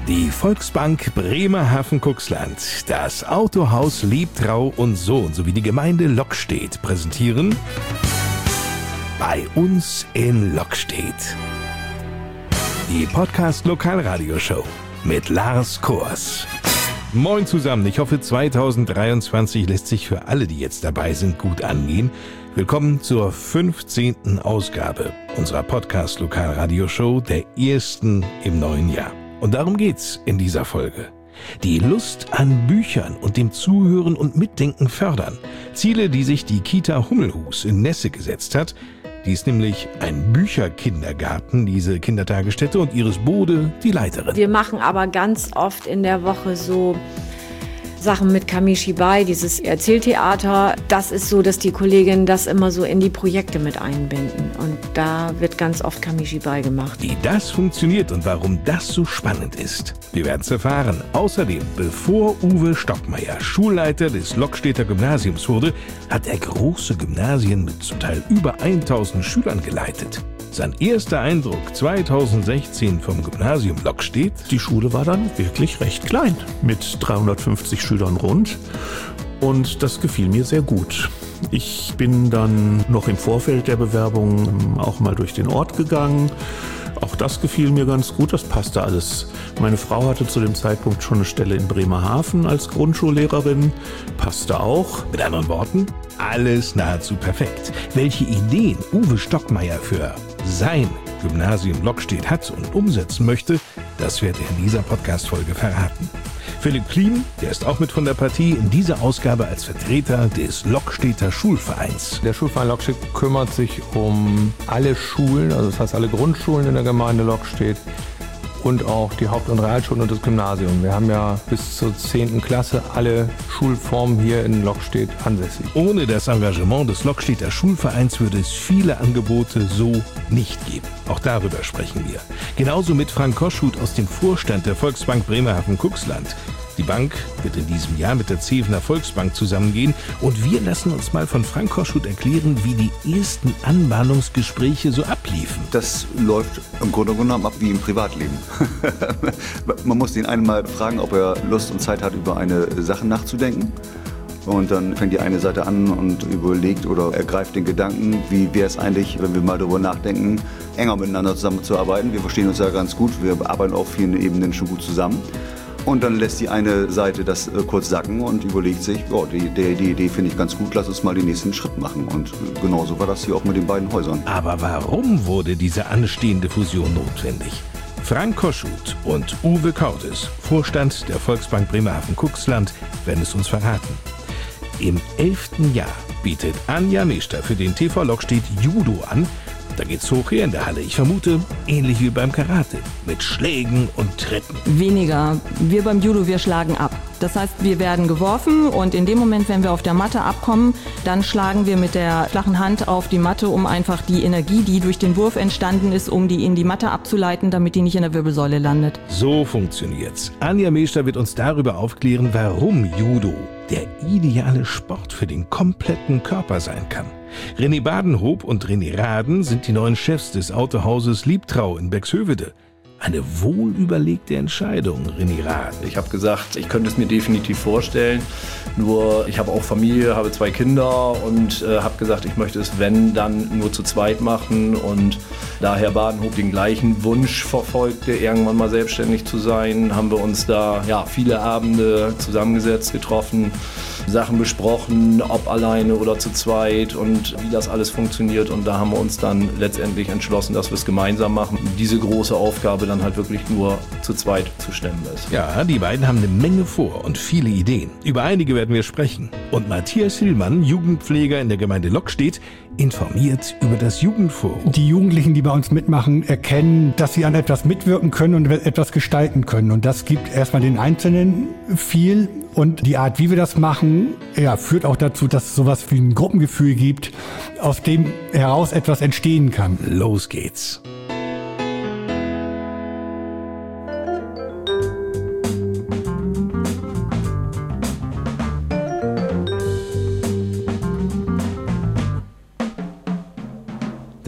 Die Volksbank Bremerhaven-Cuxland, das Autohaus Liebtrau und Sohn sowie die Gemeinde Lockstedt präsentieren Bei uns in Lockstedt. Die Podcast-Lokalradioshow mit Lars Kors. Moin zusammen, ich hoffe 2023 lässt sich für alle, die jetzt dabei sind, gut angehen. Willkommen zur 15. Ausgabe unserer Podcast-Lokalradioshow, der ersten im neuen Jahr. Und darum geht's in dieser Folge. Die Lust an Büchern und dem Zuhören und Mitdenken fördern. Ziele, die sich die Kita Hummelhus in Nesse gesetzt hat. Die ist nämlich ein Bücherkindergarten, diese Kindertagesstätte, und Iris Bode, die Leiterin. Wir machen aber ganz oft in der Woche so Sachen mit Kamishibai, dieses Erzähltheater. Das ist so, dass die Kolleginnen das immer so in die Projekte mit einbinden. Und da wird ganz oft Kamishibai gemacht. Wie das funktioniert und warum das so spannend ist, wir werden es erfahren. Außerdem, bevor Uwe Stockmeier Schulleiter des Lockstedter Gymnasiums wurde, hat er große Gymnasien mit zum Teil über 1000 Schülern geleitet. Sein erster Eindruck 2016 vom Gymnasium Lockstedt: Die Schule war dann wirklich recht klein, mit 350 Schülern rund. Und das gefiel mir sehr gut. Ich bin dann noch im Vorfeld der Bewerbung auch mal durch den Ort gegangen. Auch das gefiel mir ganz gut, das passte alles. Meine Frau hatte zu dem Zeitpunkt schon eine Stelle in Bremerhaven als Grundschullehrerin, passte auch. Mit anderen Worten, alles nahezu perfekt. Welche Ideen Uwe Stockmeier für sein Gymnasium Lockstedt hat und umsetzen möchte, das wird er in dieser Podcast-Folge verraten. Philipp Kliem, der ist auch mit von der Partie, in dieser Ausgabe als Vertreter des Lockstedter Schulvereins. Der Schulverein Lockstedt kümmert sich um alle Schulen, also das heißt alle Grundschulen in der Gemeinde Lockstedt und auch die Haupt- und Realschulen und das Gymnasium. Wir haben ja bis zur 10. Klasse alle Schulformen hier in Lockstedt ansässig. Ohne das Engagement des Lockstedter Schulvereins würde es viele Angebote so nicht geben. Auch darüber sprechen wir. Genauso mit Frank Koschut aus dem Vorstand der Volksbank Bremerhaven-Cuxland. Die Bank wird in diesem Jahr mit der Zevener Volksbank zusammengehen und wir lassen uns mal von Frank Koschut erklären, wie die ersten Anbahnungsgespräche so abliefen. Das läuft im Grunde genommen ab wie im Privatleben. Man muss den einen mal fragen, ob er Lust und Zeit hat, über eine Sache nachzudenken. Und dann fängt die eine Seite an und überlegt oder ergreift den Gedanken, wie wäre es eigentlich, wenn wir mal darüber nachdenken, enger miteinander zusammenzuarbeiten. Wir verstehen uns ja ganz gut, wir arbeiten auf vielen Ebenen schon gut zusammen. Und dann lässt die eine Seite das kurz sacken und überlegt sich, oh, die Idee finde ich ganz gut, lass uns mal den nächsten Schritt machen. Und genauso war das hier auch mit den beiden Häusern. Aber warum wurde diese anstehende Fusion notwendig? Frank Koschut und Uwe Kautes, Vorstand der Volksbank Bremerhaven-Cuxland, werden es uns verraten. Im 11. Jahr bietet Anja Meester für den TV Lockstedt Judo an. Da geht's hoch her in der Halle. Ich vermute, ähnlich wie beim Karate, mit Schlägen und Tritten. Weniger. Wir beim Judo, wir schlagen ab. Das heißt, wir werden geworfen und in dem Moment, wenn wir auf der Matte abkommen, dann schlagen wir mit der flachen Hand auf die Matte, um einfach die Energie, die durch den Wurf entstanden ist, um die in die Matte abzuleiten, damit die nicht in der Wirbelsäule landet. So funktioniert's. Anja Meester wird uns darüber aufklären, warum Judo der ideale Sport für den kompletten Körper sein kann. René Badenhoop und René Raden sind die neuen Chefs des Autohauses Liebtrau in Bexhövede. Eine wohlüberlegte Entscheidung, René Raden. Ich habe gesagt, ich könnte es mir definitiv vorstellen, nur ich habe auch Familie, habe 2 Kinder und habe gesagt, ich möchte es, wenn, dann nur zu zweit machen. Und da Herr Badenhoop den gleichen Wunsch verfolgte, irgendwann mal selbstständig zu sein, haben wir uns da viele Abende zusammengesetzt, getroffen, Sachen besprochen, ob alleine oder zu zweit und wie das alles funktioniert. Und da haben wir uns dann letztendlich entschlossen, dass wir es gemeinsam machen. Diese große Aufgabe dann halt wirklich nur zu zweit zu stemmen ist. Ja, die beiden haben eine Menge vor und viele Ideen. Über einige werden wir sprechen. Und Matthias Hillmann, Jugendpfleger in der Gemeinde Lockstedt, informiert über das Jugendforum. Die Jugendlichen, die bei uns mitmachen, erkennen, dass sie an etwas mitwirken können und etwas gestalten können. Und das gibt erstmal den Einzelnen viel. Und die Art, wie wir das machen, führt auch dazu, dass es sowas wie ein Gruppengefühl gibt, aus dem heraus etwas entstehen kann. Los geht's.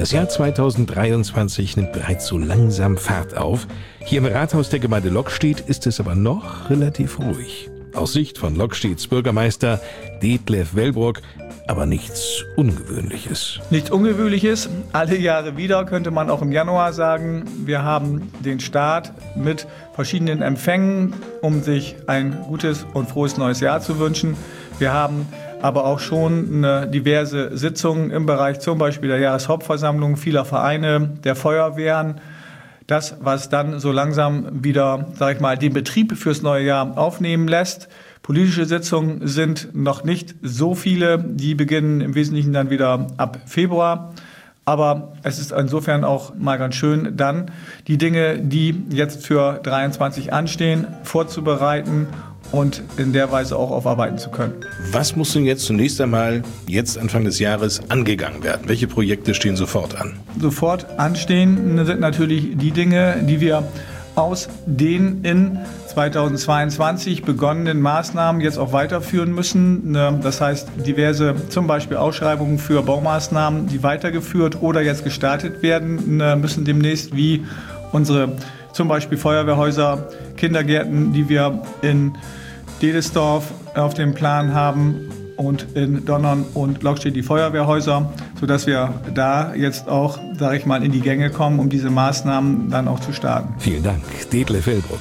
Das Jahr 2023 nimmt bereits so langsam Fahrt auf. Hier im Rathaus der Gemeinde Lockstedt ist es aber noch relativ ruhig. Aus Sicht von Lockstedts Bürgermeister Detlef Wellbrock aber nichts Ungewöhnliches. Nichts Ungewöhnliches, alle Jahre wieder, könnte man auch im Januar sagen. Wir haben den Start mit verschiedenen Empfängen, um sich ein gutes und frohes neues Jahr zu wünschen. Wir haben aber auch schon diverse Sitzungen im Bereich zum Beispiel der Jahreshauptversammlung vieler Vereine, der Feuerwehren. Das, was dann so langsam wieder, den Betrieb fürs neue Jahr aufnehmen lässt. Politische Sitzungen sind noch nicht so viele, die beginnen im Wesentlichen dann wieder ab Februar. Aber es ist insofern auch mal ganz schön, dann die Dinge, die jetzt für 23 anstehen, vorzubereiten und in der Weise auch aufarbeiten zu können. Was muss denn jetzt zunächst einmal, jetzt Anfang des Jahres, angegangen werden? Welche Projekte stehen sofort an? Sofort anstehen sind natürlich die Dinge, die wir aus den in 2022 begonnenen Maßnahmen jetzt auch weiterführen müssen. Das heißt, diverse zum Beispiel Ausschreibungen für Baumaßnahmen, die weitergeführt oder jetzt gestartet werden müssen demnächst, wie unsere zum Beispiel Feuerwehrhäuser, Kindergärten, die wir in Dedesdorf auf dem Plan haben und in Donnern und Lockstedt die Feuerwehrhäuser, sodass wir da jetzt auch, in die Gänge kommen, um diese Maßnahmen dann auch zu starten. Vielen Dank, Detlef Wellbrock.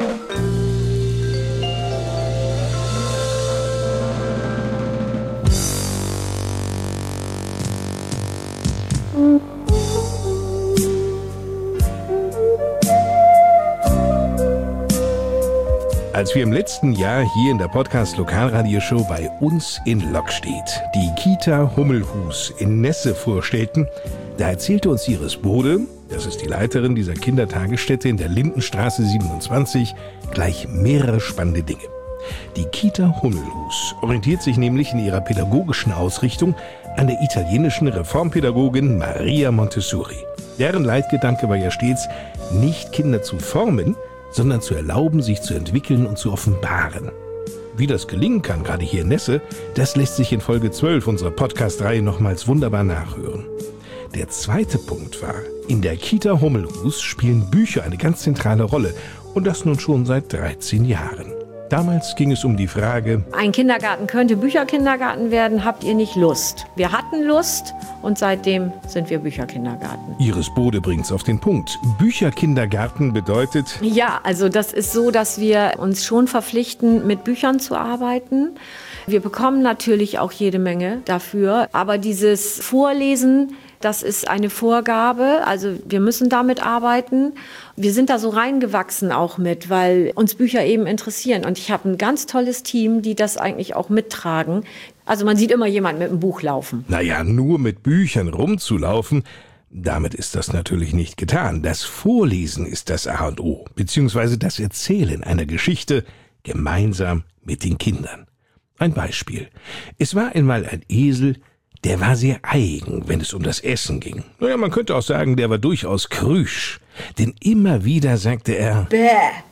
Als wir im letzten Jahr hier in der Podcast-Lokalradioshow bei uns in Lockstedt die Kita Hummelhus in Nesse vorstellten, da erzählte uns Iris Bode, das ist die Leiterin dieser Kindertagesstätte in der Lindenstraße 27, gleich mehrere spannende Dinge. Die Kita Hummelhus orientiert sich nämlich in ihrer pädagogischen Ausrichtung an der italienischen Reformpädagogin Maria Montessori. Deren Leitgedanke war ja stets, nicht Kinder zu formen, sondern zu erlauben, sich zu entwickeln und zu offenbaren. Wie das gelingen kann, gerade hier in Nesse, das lässt sich in Folge 12 unserer Podcast-Reihe nochmals wunderbar nachhören. Der zweite Punkt war, in der Kita Hummelhus spielen Bücher eine ganz zentrale Rolle und das nun schon seit 13 Jahren. Damals ging es um die Frage: Ein Kindergarten könnte Bücherkindergarten werden, habt ihr nicht Lust? Wir hatten Lust und seitdem sind wir Bücherkindergarten. Iris Bode bringt's auf den Punkt. Bücherkindergarten bedeutet... Ja, also das ist so, dass wir uns schon verpflichten, mit Büchern zu arbeiten. Wir bekommen natürlich auch jede Menge dafür, aber dieses Vorlesen, das ist eine Vorgabe, also wir müssen damit arbeiten. Wir sind da so reingewachsen auch mit, weil uns Bücher eben interessieren. Und ich habe ein ganz tolles Team, die das eigentlich auch mittragen. Also man sieht immer jemanden mit einem Buch laufen. Naja, nur mit Büchern rumzulaufen, damit ist das natürlich nicht getan. Das Vorlesen ist das A und O, beziehungsweise das Erzählen einer Geschichte gemeinsam mit den Kindern. Ein Beispiel. Es war einmal ein Esel, der war sehr eigen, wenn es um das Essen ging. Naja, man könnte auch sagen, der war durchaus krüsch. Denn immer wieder sagte er: Bäh,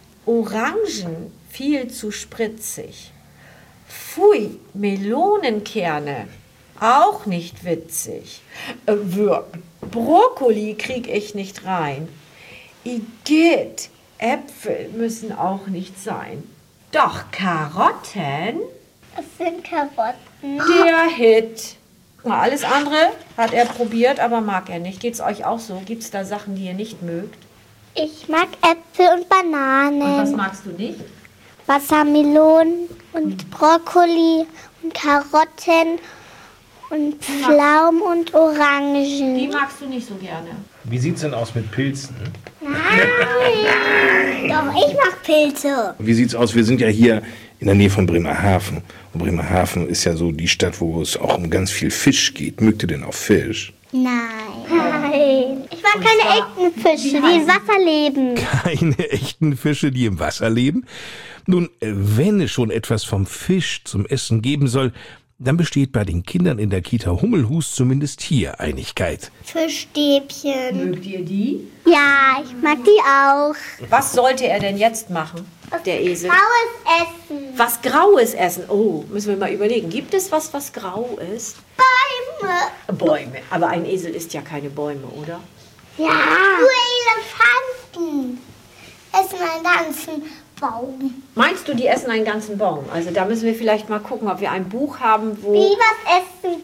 Orangen, viel zu spritzig. Pfui, Melonenkerne, auch nicht witzig. Brokkoli krieg ich nicht rein. Igitt, Äpfel müssen auch nicht sein. Doch Karotten? Was sind Karotten? Der Hit. Alles andere hat er probiert, aber mag er nicht. Geht's euch auch so? Gibt's da Sachen, die ihr nicht mögt? Ich mag Äpfel und Bananen. Und was magst du nicht? Wassermelonen und Brokkoli und Karotten und Pflaumen und Orangen. Die magst du nicht so gerne. Wie sieht's denn aus mit Pilzen? Nein, doch, ich mag Pilze. Wie sieht's aus? Wir sind ja hier in der Nähe von Bremerhaven. Und Bremerhaven ist ja so die Stadt, wo es auch um ganz viel Fisch geht. Mögt ihr denn auch Fisch? Nein. Ich mag keine echten Fische, die im Wasser leben. Keine echten Fische, die im Wasser leben? Nun, wenn es schon etwas vom Fisch zum Essen geben soll, dann besteht bei den Kindern in der Kita Hummelhus zumindest hier Einigkeit. Fischstäbchen. Mögt ihr die? Ja, ich mag die auch. Was sollte er denn jetzt machen, der Esel? Graues Essen. Was Graues essen? Oh, müssen wir mal überlegen. Gibt es was grau ist? Beim Bäume. Aber ein Esel isst ja keine Bäume, oder? Ja. Nur Elefanten essen einen ganzen Baum. Meinst du, die essen einen ganzen Baum? Also da müssen wir vielleicht mal gucken, ob wir ein Buch haben, wo... Bibers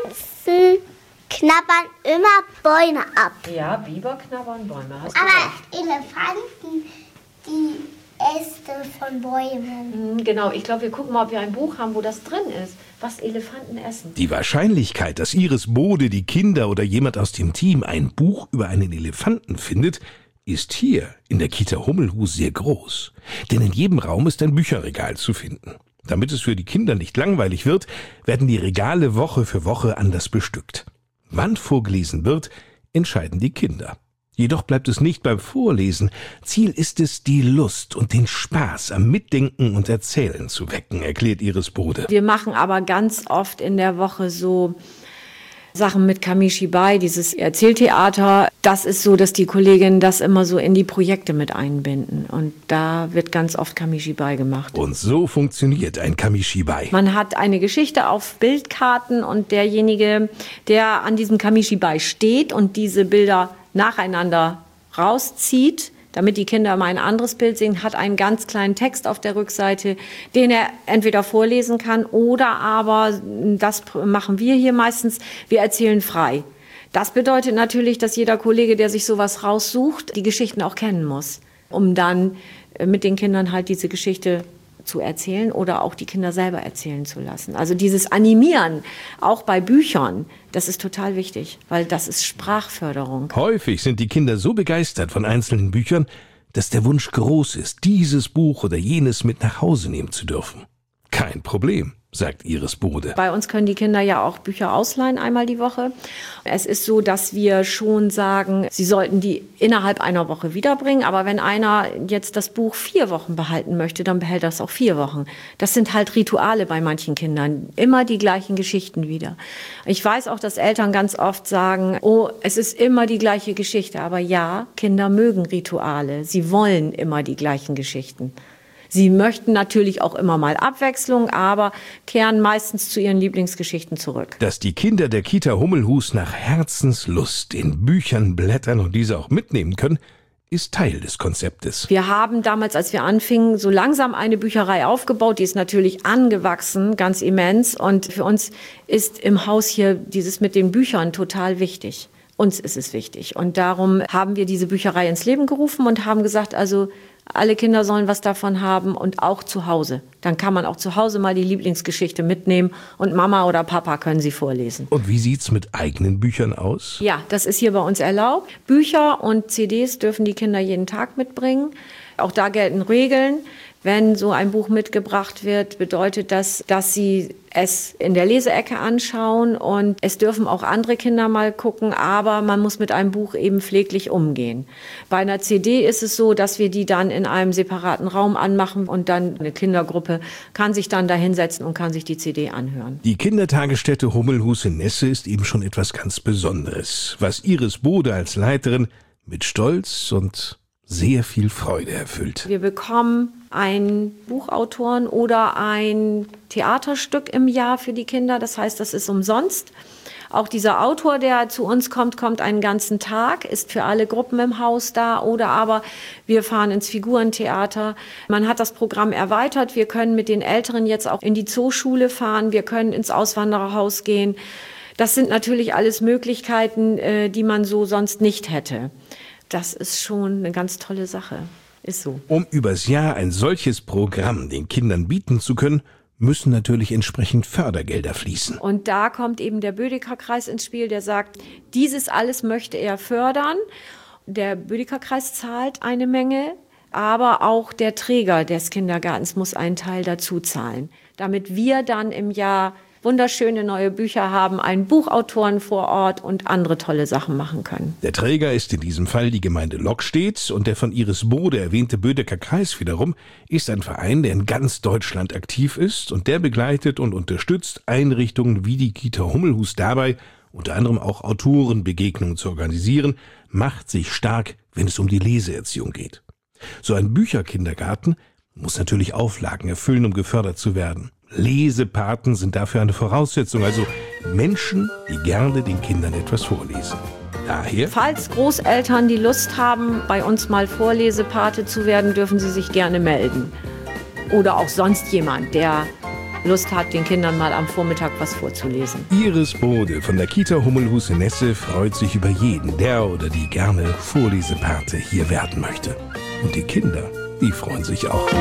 essen knabbern immer Bäume ab. Ja, Biber knabbern Bäume, hast du Aber recht. Elefanten, die Äste von Bäumen. Genau, ich glaube, wir gucken mal, ob wir ein Buch haben, wo das drin ist, was Elefanten essen. Die Wahrscheinlichkeit, dass Iris Bode, die Kinder oder jemand aus dem Team ein Buch über einen Elefanten findet, ist hier in der Kita Hummelhus sehr groß. Denn in jedem Raum ist ein Bücherregal zu finden. Damit es für die Kinder nicht langweilig wird, werden die Regale Woche für Woche anders bestückt. Wann vorgelesen wird, entscheiden die Kinder. Jedoch bleibt es nicht beim Vorlesen. Ziel ist es, die Lust und den Spaß am Mitdenken und Erzählen zu wecken, erklärt Iris Bode. Wir machen aber ganz oft in der Woche so Sachen mit Kamishibai, dieses Erzähltheater. Das ist so, dass die Kolleginnen das immer so in die Projekte mit einbinden. Und da wird ganz oft Kamishibai gemacht. Und so funktioniert ein Kamishibai. Man hat eine Geschichte auf Bildkarten und derjenige, der an diesem Kamishibai steht und diese Bilder nacheinander rauszieht, damit die Kinder mal ein anderes Bild sehen, hat einen ganz kleinen Text auf der Rückseite, den er entweder vorlesen kann oder aber, das machen wir hier meistens, wir erzählen frei. Das bedeutet natürlich, dass jeder Kollege, der sich sowas raussucht, die Geschichten auch kennen muss, um dann mit den Kindern halt diese Geschichte zu erzählen oder auch die Kinder selber erzählen zu lassen. Also dieses Animieren, auch bei Büchern, das ist total wichtig, weil das ist Sprachförderung. Häufig sind die Kinder so begeistert von einzelnen Büchern, dass der Wunsch groß ist, dieses Buch oder jenes mit nach Hause nehmen zu dürfen. Kein Problem, sagt Iris Bode. Bei uns können die Kinder ja auch Bücher ausleihen einmal die Woche. Es ist so, dass wir schon sagen, sie sollten die innerhalb einer Woche wiederbringen. Aber wenn einer jetzt das Buch 4 Wochen behalten möchte, dann behält er es auch 4 Wochen. Das sind halt Rituale bei manchen Kindern. Immer die gleichen Geschichten wieder. Ich weiß auch, dass Eltern ganz oft sagen, oh, es ist immer die gleiche Geschichte. Aber ja, Kinder mögen Rituale. Sie wollen immer die gleichen Geschichten. Sie möchten natürlich auch immer mal Abwechslung, aber kehren meistens zu ihren Lieblingsgeschichten zurück. Dass die Kinder der Kita Hummelhus nach Herzenslust in Büchern blättern und diese auch mitnehmen können, ist Teil des Konzeptes. Wir haben damals, als wir anfingen, so langsam eine Bücherei aufgebaut. Die ist natürlich angewachsen, ganz immens. Und für uns ist im Haus hier dieses mit den Büchern total wichtig. Uns ist es wichtig. Und darum haben wir diese Bücherei ins Leben gerufen und haben gesagt, also alle Kinder sollen was davon haben und auch zu Hause. Dann kann man auch zu Hause mal die Lieblingsgeschichte mitnehmen und Mama oder Papa können sie vorlesen. Und wie sieht's mit eigenen Büchern aus? Ja, das ist hier bei uns erlaubt. Bücher und CDs dürfen die Kinder jeden Tag mitbringen. Auch da gelten Regeln. Wenn so ein Buch mitgebracht wird, bedeutet das, dass sie es in der Leseecke anschauen und es dürfen auch andere Kinder mal gucken, aber man muss mit einem Buch eben pfleglich umgehen. Bei einer CD ist es so, dass wir die dann in einem separaten Raum anmachen und dann eine Kindergruppe kann sich dann da hinsetzen und kann sich die CD anhören. Die Kindertagesstätte Hummelhus in Nesse ist eben schon etwas ganz Besonderes, was Iris Bode als Leiterin mit Stolz und sehr viel Freude erfüllt. Wir bekommen einen Buchautoren oder ein Theaterstück im Jahr für die Kinder. Das heißt, das ist umsonst. Auch dieser Autor, der zu uns kommt, kommt einen ganzen Tag, ist für alle Gruppen im Haus da. Oder aber wir fahren ins Figurentheater. Man hat das Programm erweitert. Wir können mit den Älteren jetzt auch in die Zooschule fahren. Wir können ins Auswandererhaus gehen. Das sind natürlich alles Möglichkeiten, die man so sonst nicht hätte. Das ist schon eine ganz tolle Sache. Ist so. Um übers Jahr ein solches Programm den Kindern bieten zu können, müssen natürlich entsprechend Fördergelder fließen. Und da kommt eben der Bödecker-Kreis ins Spiel, der sagt, dieses alles möchte er fördern. Der Bödecker-Kreis zahlt eine Menge, aber auch der Träger des Kindergartens muss einen Teil dazu zahlen, damit wir dann im Jahr wunderschöne neue Bücher haben, einen Buchautoren vor Ort und andere tolle Sachen machen können. Der Träger ist in diesem Fall die Gemeinde Lockstedt und der von Iris Bode erwähnte Bödecker Kreis wiederum ist ein Verein, der in ganz Deutschland aktiv ist und der begleitet und unterstützt Einrichtungen wie die Kita Hummelhus dabei, unter anderem auch Autorenbegegnungen zu organisieren, macht sich stark, wenn es um die Leseerziehung geht. So ein Bücherkindergarten muss natürlich Auflagen erfüllen, um gefördert zu werden. Lesepaten sind dafür eine Voraussetzung, also Menschen, die gerne den Kindern etwas vorlesen. Daher, falls Großeltern die Lust haben, bei uns mal Vorlesepate zu werden, dürfen sie sich gerne melden. Oder auch sonst jemand, der Lust hat, den Kindern mal am Vormittag was vorzulesen. Iris Bode von der Kita Hummelhus in Nesse freut sich über jeden, der oder die gerne Vorlesepate hier werden möchte. Und die Kinder, die freuen sich auch.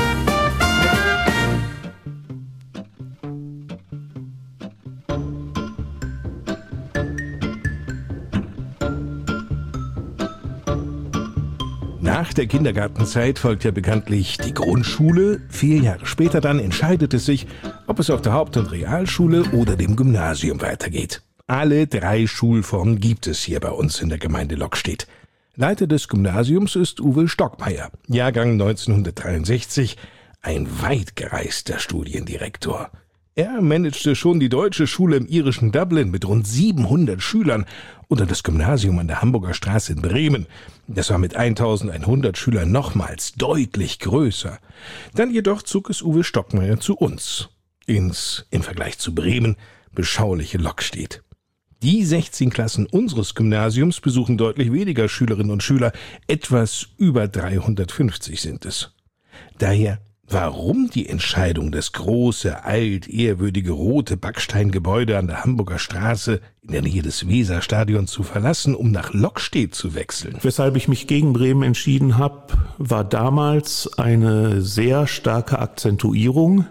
Nach der Kindergartenzeit folgt ja bekanntlich die Grundschule. 4 Jahre später dann entscheidet es sich, ob es auf der Haupt- und Realschule oder dem Gymnasium weitergeht. Alle 3 Schulformen gibt es hier bei uns in der Gemeinde Lockstedt. Leiter des Gymnasiums ist Uwe Stockmeier, Jahrgang 1963, ein weit gereister Studiendirektor. Er managte schon die deutsche Schule im irischen Dublin mit rund 700 Schülern oder das Gymnasium an der Hamburger Straße in Bremen. Das war mit 1100 Schülern nochmals deutlich größer. Dann jedoch zog es Uwe Stockmeier zu uns, ins, im Vergleich zu Bremen, beschauliche Lockstedt. Die 16 Klassen unseres Gymnasiums besuchen deutlich weniger Schülerinnen und Schüler, etwas über 350 sind es. Daher, warum die Entscheidung, das große, altehrwürdige rote Backsteingebäude an der Hamburger Straße in der Nähe des Weserstadions zu verlassen, um nach Lockstedt zu wechseln? Weshalb ich mich gegen Bremen entschieden habe, war damals eine sehr starke Akzentuierung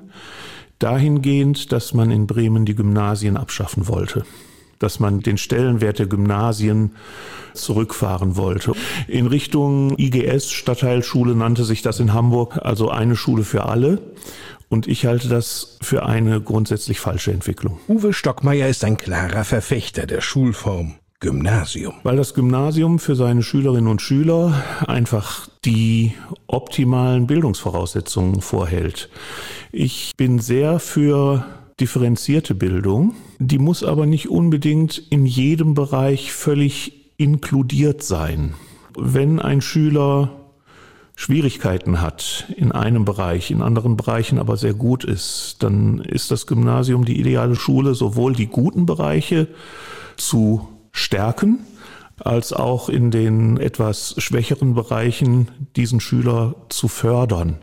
dahingehend, dass man in Bremen die Gymnasien abschaffen wollte. Dass man den Stellenwert der Gymnasien zurückfahren wollte. In Richtung IGS, Stadtteilschule nannte sich das in Hamburg, also eine Schule für alle. Und ich halte das für eine grundsätzlich falsche Entwicklung. Uwe Stockmeier ist ein klarer Verfechter der Schulform Gymnasium. Weil das Gymnasium für seine Schülerinnen und Schüler einfach die optimalen Bildungsvoraussetzungen vorhält. Ich bin sehr für differenzierte Bildung. Die muss aber nicht unbedingt in jedem Bereich völlig inkludiert sein. Wenn ein Schüler Schwierigkeiten hat in einem Bereich, in anderen Bereichen aber sehr gut ist, dann ist das Gymnasium die ideale Schule, sowohl die guten Bereiche zu stärken, als auch in den etwas schwächeren Bereichen diesen Schüler zu fördern,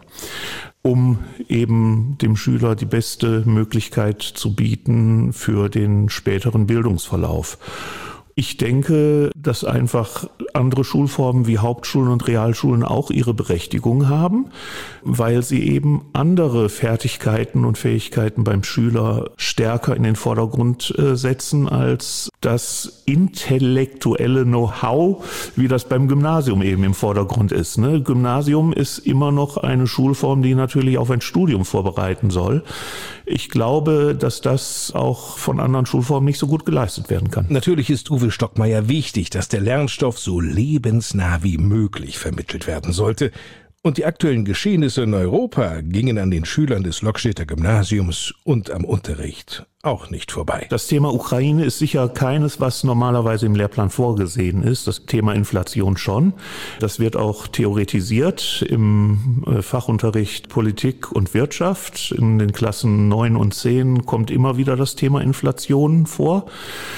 um eben dem Schüler die beste Möglichkeit zu bieten für den späteren Bildungsverlauf. Ich denke, dass einfach andere Schulformen wie Hauptschulen und Realschulen auch ihre Berechtigung haben, weil sie eben andere Fertigkeiten und Fähigkeiten beim Schüler stärker in den Vordergrund setzen als das intellektuelle Know-how, wie das beim Gymnasium eben im Vordergrund ist. Ne? Gymnasium ist immer noch eine Schulform, die natürlich auf ein Studium vorbereiten soll. Ich glaube, dass das auch von anderen Schulformen nicht so gut geleistet werden kann. Natürlich ist Uwe Stockmeier wichtig, dass der Lernstoff so lebensnah wie möglich vermittelt werden sollte. Und die aktuellen Geschehnisse in Europa gingen an den Schülern des Lockstedter Gymnasiums und am Unterricht auch nicht vorbei. Das Thema Ukraine ist sicher keines, was normalerweise im Lehrplan vorgesehen ist. Das Thema Inflation schon. Das wird auch theoretisiert im Fachunterricht Politik und Wirtschaft. In den Klassen 9 und 10 kommt immer wieder das Thema Inflation vor.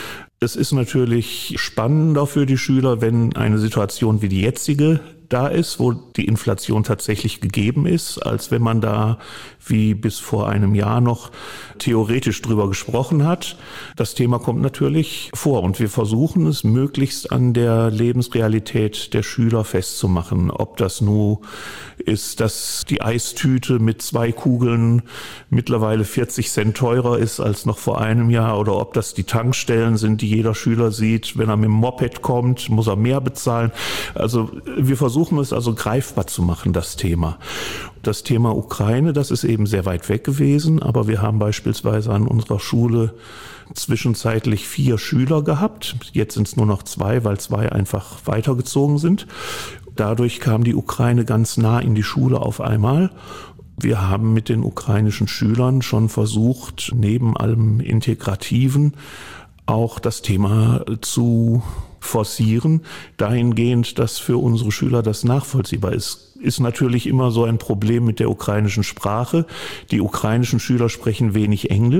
Es ist natürlich spannender für die Schüler, wenn eine Situation wie die jetzige da ist, wo die Inflation tatsächlich gegeben ist, als wenn man da wie bis vor einem Jahr noch theoretisch drüber gesprochen hat. Das Thema kommt natürlich vor und wir versuchen es möglichst an der Lebensrealität der Schüler festzumachen. Ob das nun ist, dass die Eistüte mit 2 Kugeln mittlerweile 40 Cent teurer ist als noch vor einem Jahr oder ob das die Tankstellen sind, die jeder Schüler sieht. Wenn er mit dem Moped kommt, muss er mehr bezahlen. Also wir versuchen es also greifbar zu machen, das Thema. Das Thema Ukraine, das ist eben sehr weit weg gewesen, aber wir haben beispielsweise an unserer Schule zwischenzeitlich 4 Schüler gehabt. Jetzt sind es nur noch 2, weil 2 einfach weitergezogen sind. Dadurch kam die Ukraine ganz nah in die Schule auf einmal. Wir haben mit den ukrainischen Schülern schon versucht, neben allem Integrativen auch das Thema zu forcieren, dahingehend, dass für unsere Schüler das nachvollziehbar ist. Ist natürlich immer so ein Problem mit der ukrainischen Sprache. Die ukrainischen Schüler sprechen wenig Englisch.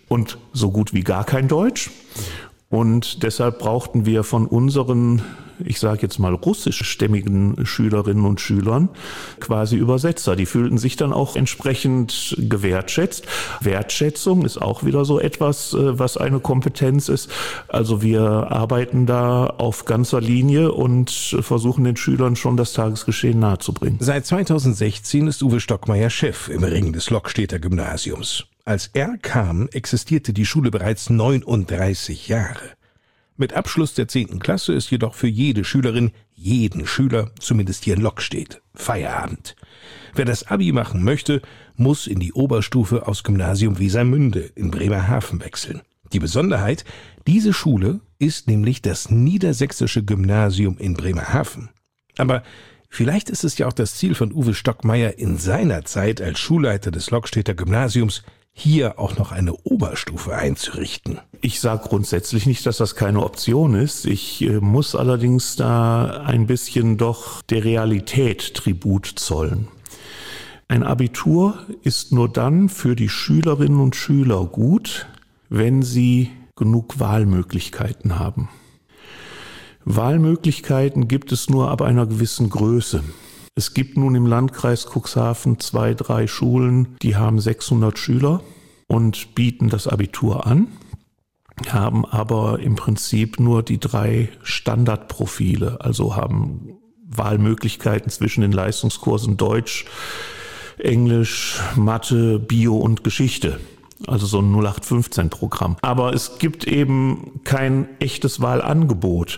und so gut wie gar kein Deutsch. Und deshalb brauchten wir von unseren, ich sage jetzt mal russischstämmigen Schülerinnen und Schülern quasi Übersetzer. Die fühlten sich dann auch entsprechend gewertschätzt. Wertschätzung ist auch wieder so etwas, was eine Kompetenz ist. Also wir arbeiten da auf ganzer Linie und versuchen den Schülern schon das Tagesgeschehen nahezubringen. Seit 2016 ist Uwe Stockmeier Chef im Ring des Lockstedter Gymnasiums. Als er kam, existierte die Schule bereits 39 Jahre. Mit Abschluss der 10. Klasse ist jedoch für jede Schülerin, jeden Schüler, zumindest hier in Lockstedt, Feierabend. Wer das Abi machen möchte, muss in die Oberstufe aus Gymnasium Wesermünde in Bremerhaven wechseln. Die Besonderheit, diese Schule ist nämlich das niedersächsische Gymnasium in Bremerhaven. Aber vielleicht ist es ja auch das Ziel von Uwe Stockmeier in seiner Zeit als Schulleiter des Lockstedter Gymnasiums, hier auch noch eine Oberstufe einzurichten. Ich sage grundsätzlich nicht, dass das keine Option ist. Ich muss allerdings da ein bisschen doch der Realität Tribut zollen. Ein Abitur ist nur dann für die Schülerinnen und Schüler gut, wenn sie genug Wahlmöglichkeiten haben. Wahlmöglichkeiten gibt es nur ab einer gewissen Größe. Es gibt nun im Landkreis Cuxhaven 2, 3 Schulen, die haben 600 Schüler und bieten das Abitur an, haben aber im Prinzip nur die 3 Standardprofile, also haben Wahlmöglichkeiten zwischen den Leistungskursen Deutsch, Englisch, Mathe, Bio und Geschichte. Also so ein 0815-Programm. Aber es gibt eben kein echtes Wahlangebot.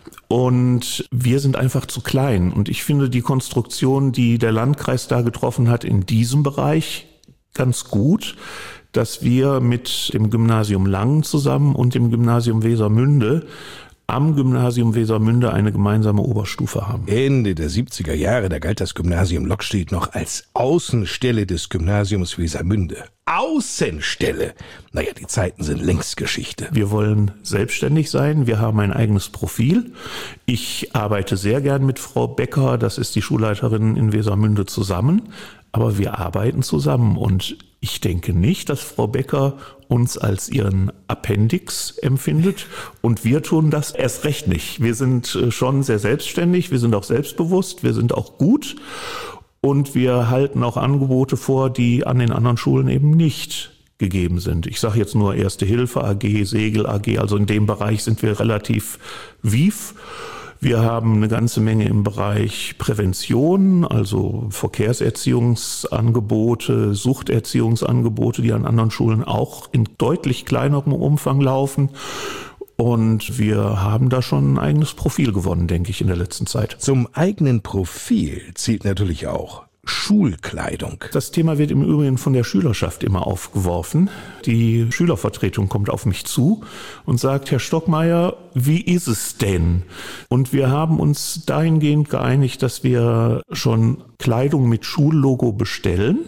Und wir sind einfach zu klein. Und ich finde die Konstruktion, die der Landkreis da getroffen hat in diesem Bereich, ganz gut, dass wir mit dem Gymnasium Langen zusammen und dem Gymnasium Wesermünde am Gymnasium Wesermünde eine gemeinsame Oberstufe haben. Ende der 70er Jahre, da galt das Gymnasium Lockstedt noch als Außenstelle des Gymnasiums Wesermünde. Außenstelle! Naja, die Zeiten sind längst Geschichte. Wir wollen selbstständig sein, wir haben ein eigenes Profil. Ich arbeite sehr gern mit Frau Becker, das ist die Schulleiterin in Wesermünde, zusammen. Aber wir arbeiten zusammen und ich denke nicht, dass Frau Becker uns als ihren Appendix empfindet und wir tun das erst recht nicht. Wir sind schon sehr selbstständig, wir sind auch selbstbewusst, wir sind auch gut und wir halten auch Angebote vor, die an den anderen Schulen eben nicht gegeben sind. Ich sage jetzt nur Erste Hilfe AG, Segel AG, also in dem Bereich sind wir relativ wief. Wir haben eine ganze Menge im Bereich Prävention, also Verkehrserziehungsangebote, Suchterziehungsangebote, die an anderen Schulen auch in deutlich kleinerem Umfang laufen. Und wir haben da schon ein eigenes Profil gewonnen, denke ich, in der letzten Zeit. Zum eigenen Profil zählt natürlich auch Schulkleidung. Das Thema wird im Übrigen von der Schülerschaft immer aufgeworfen. Die Schülervertretung kommt auf mich zu und sagt, Herr Stockmeier, wie ist es denn? Und wir haben uns dahingehend geeinigt, dass wir schon Kleidung mit Schullogo bestellen,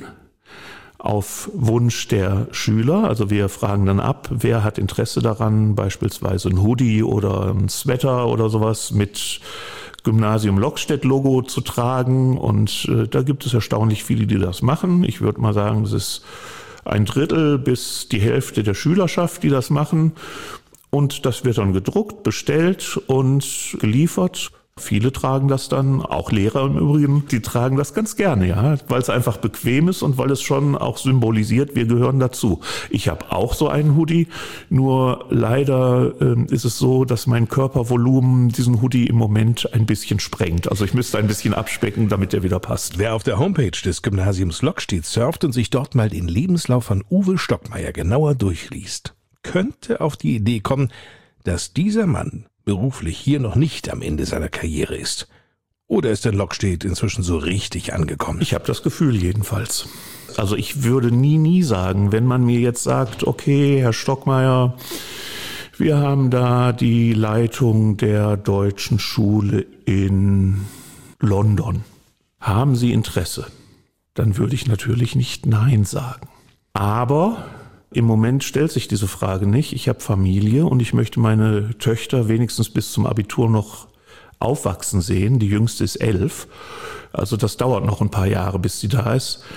auf Wunsch der Schüler. Also wir fragen dann ab, wer hat Interesse daran, beispielsweise ein Hoodie oder ein Sweater oder sowas mit Gymnasium Lockstedt-Logo zu tragen. Und da gibt es erstaunlich viele, die das machen. Ich würde mal sagen, das ist 1/3 bis die Hälfte der Schülerschaft, die das machen. Und das wird dann gedruckt, bestellt und geliefert. Viele tragen das dann, auch Lehrer im Übrigen, die tragen das ganz gerne, ja, weil es einfach bequem ist und weil es schon auch symbolisiert, wir gehören dazu. Ich habe auch so einen Hoodie, nur leider ist es so, dass mein Körpervolumen diesen Hoodie im Moment ein bisschen sprengt. Also ich müsste ein bisschen abspecken, damit der wieder passt. Wer auf der Homepage des Gymnasiums Lockstedt surft und sich dort mal den Lebenslauf von Uwe Stockmeier genauer durchliest, könnte auf die Idee kommen, dass dieser Mann beruflich hier noch nicht am Ende seiner Karriere ist. Oder ist denn Lockstedt inzwischen so richtig angekommen? Ich habe das Gefühl jedenfalls. Also ich würde nie sagen, wenn man mir jetzt sagt, okay, Herr Stockmeier, wir haben da die Leitung der deutschen Schule in London. Haben Sie Interesse? Dann würde ich natürlich nicht Nein sagen. Aber im Moment stellt sich diese Frage nicht. Ich habe Familie und ich möchte meine Töchter wenigstens bis zum Abitur noch aufwachsen sehen. Die jüngste ist 11. Also das dauert noch ein paar Jahre, bis sie da ist.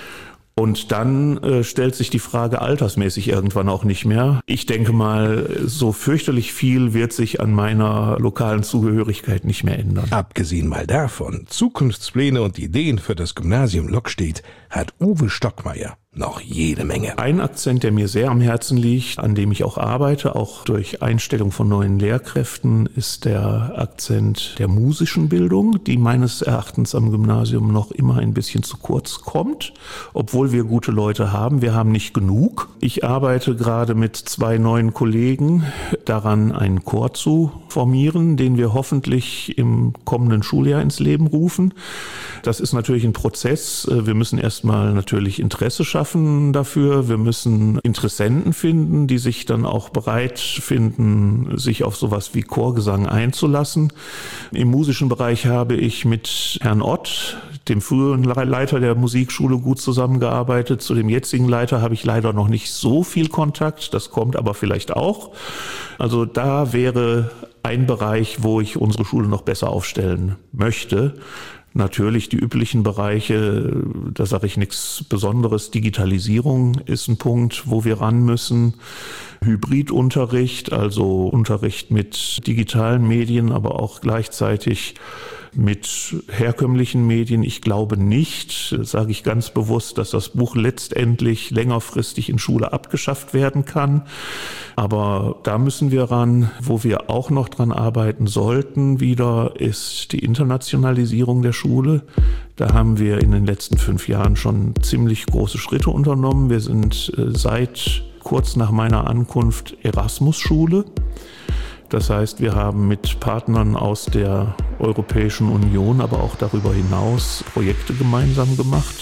Und dann stellt sich die Frage altersmäßig irgendwann auch nicht mehr. Ich denke mal, so fürchterlich viel wird sich an meiner lokalen Zugehörigkeit nicht mehr ändern. Abgesehen mal davon, Zukunftspläne und Ideen für das Gymnasium Lockstedt hat Uwe Stockmeier noch jede Menge. Ein Akzent, der mir sehr am Herzen liegt, an dem ich auch arbeite, auch durch Einstellung von neuen Lehrkräften, ist der Akzent der musischen Bildung, die meines Erachtens am Gymnasium noch immer ein bisschen zu kurz kommt, obwohl wir gute Leute haben. Wir haben nicht genug. Ich arbeite gerade mit 2 neuen Kollegen daran, einen Chor zu formieren, den wir hoffentlich im kommenden Schuljahr ins Leben rufen. Das ist natürlich ein Prozess. Wir müssen erstmal natürlich Interesse schaffen dafür. Wir müssen Interessenten finden, die sich dann auch bereit finden, sich auf sowas wie Chorgesang einzulassen. Im musischen Bereich habe ich mit Herrn Ott, dem früheren Leiter der Musikschule, gut zusammengearbeitet. Zu dem jetzigen Leiter habe ich leider noch nicht so viel Kontakt. Das kommt aber vielleicht auch. Also da wäre ein Bereich, wo ich unsere Schule noch besser aufstellen möchte. Natürlich die üblichen Bereiche, da sage ich nichts Besonderes. Digitalisierung ist ein Punkt, wo wir ran müssen. Hybridunterricht, also Unterricht mit digitalen Medien, aber auch gleichzeitig mit herkömmlichen Medien. Ich glaube nicht, sage ich ganz bewusst, dass das Buch letztendlich längerfristig in Schule abgeschafft werden kann. Aber da müssen wir ran. Wo wir auch noch dran arbeiten sollten wieder, ist die Internationalisierung der Schule. Da haben wir in den letzten 5 Jahren schon ziemlich große Schritte unternommen. Wir sind seit kurz nach meiner Ankunft Erasmus-Schule. Das heißt, wir haben mit Partnern aus der Europäischen Union, aber auch darüber hinaus Projekte gemeinsam gemacht.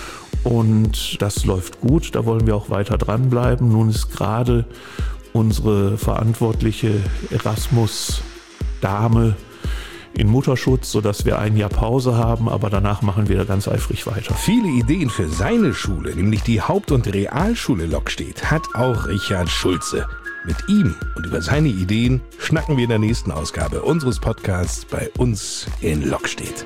Und das läuft gut, da wollen wir auch weiter dranbleiben. Nun ist gerade unsere verantwortliche Erasmus-Dame in Mutterschutz, sodass wir ein Jahr Pause haben, aber danach machen wir ganz eifrig weiter. Viele Ideen für seine Schule, nämlich die Haupt- und Realschule Lockstedt, hat auch Richard Schulze. Mit ihm und über seine Ideen schnacken wir in der nächsten Ausgabe unseres Podcasts bei uns in Lockstedt.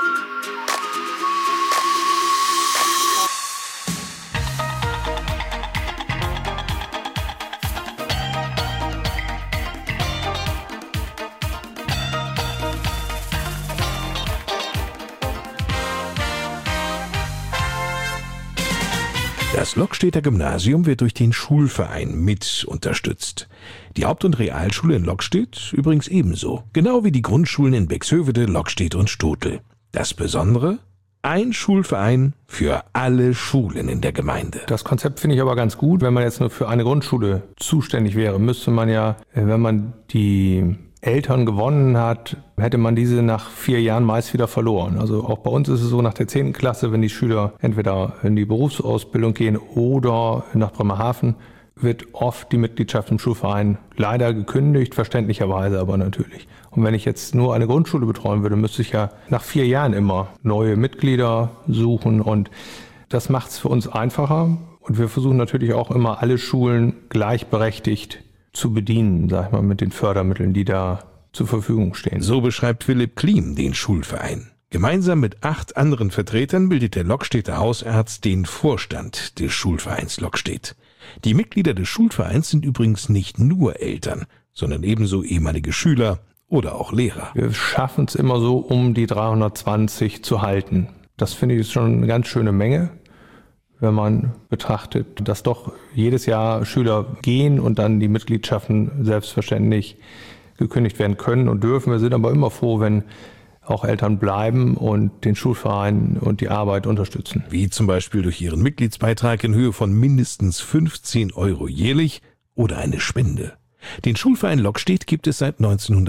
Das Lockstedter Gymnasium wird durch den Schulverein mit unterstützt. Die Haupt- und Realschule in Lockstedt übrigens ebenso, genau wie die Grundschulen in Bexhövede, Lockstedt und Stotel. Das Besondere? Ein Schulverein für alle Schulen in der Gemeinde. Das Konzept finde ich aber ganz gut. Wenn man jetzt nur für eine Grundschule zuständig wäre, müsste man ja, wenn man die Eltern gewonnen hat, hätte man diese nach 4 Jahren meist wieder verloren. Also auch bei uns ist es so, nach der 10. Klasse, wenn die Schüler entweder in die Berufsausbildung gehen oder nach Bremerhaven, wird oft die Mitgliedschaft im Schulverein leider gekündigt, verständlicherweise aber natürlich. Und wenn ich jetzt nur eine Grundschule betreuen würde, müsste ich ja nach 4 Jahren immer neue Mitglieder suchen und das macht es für uns einfacher. Und wir versuchen natürlich auch immer alle Schulen gleichberechtigt zu bedienen, sag ich mal, mit den Fördermitteln, die da zur Verfügung stehen. So beschreibt Philipp Klim den Schulverein. Gemeinsam mit 8 anderen Vertretern bildet der Lockstedter Hausarzt den Vorstand des Schulvereins Lockstedt. Die Mitglieder des Schulvereins sind übrigens nicht nur Eltern, sondern ebenso ehemalige Schüler oder auch Lehrer. Wir schaffen es immer so, um die 320 zu halten. Das finde ich ist schon eine ganz schöne Menge, wenn man betrachtet, dass doch jedes Jahr Schüler gehen und dann die Mitgliedschaften selbstverständlich gekündigt werden können und dürfen. Wir sind aber immer froh, wenn auch Eltern bleiben und den Schulverein und die Arbeit unterstützen. Wie zum Beispiel durch ihren Mitgliedsbeitrag in Höhe von mindestens 15 € jährlich oder eine Spende. Den Schulverein Lockstedt gibt es seit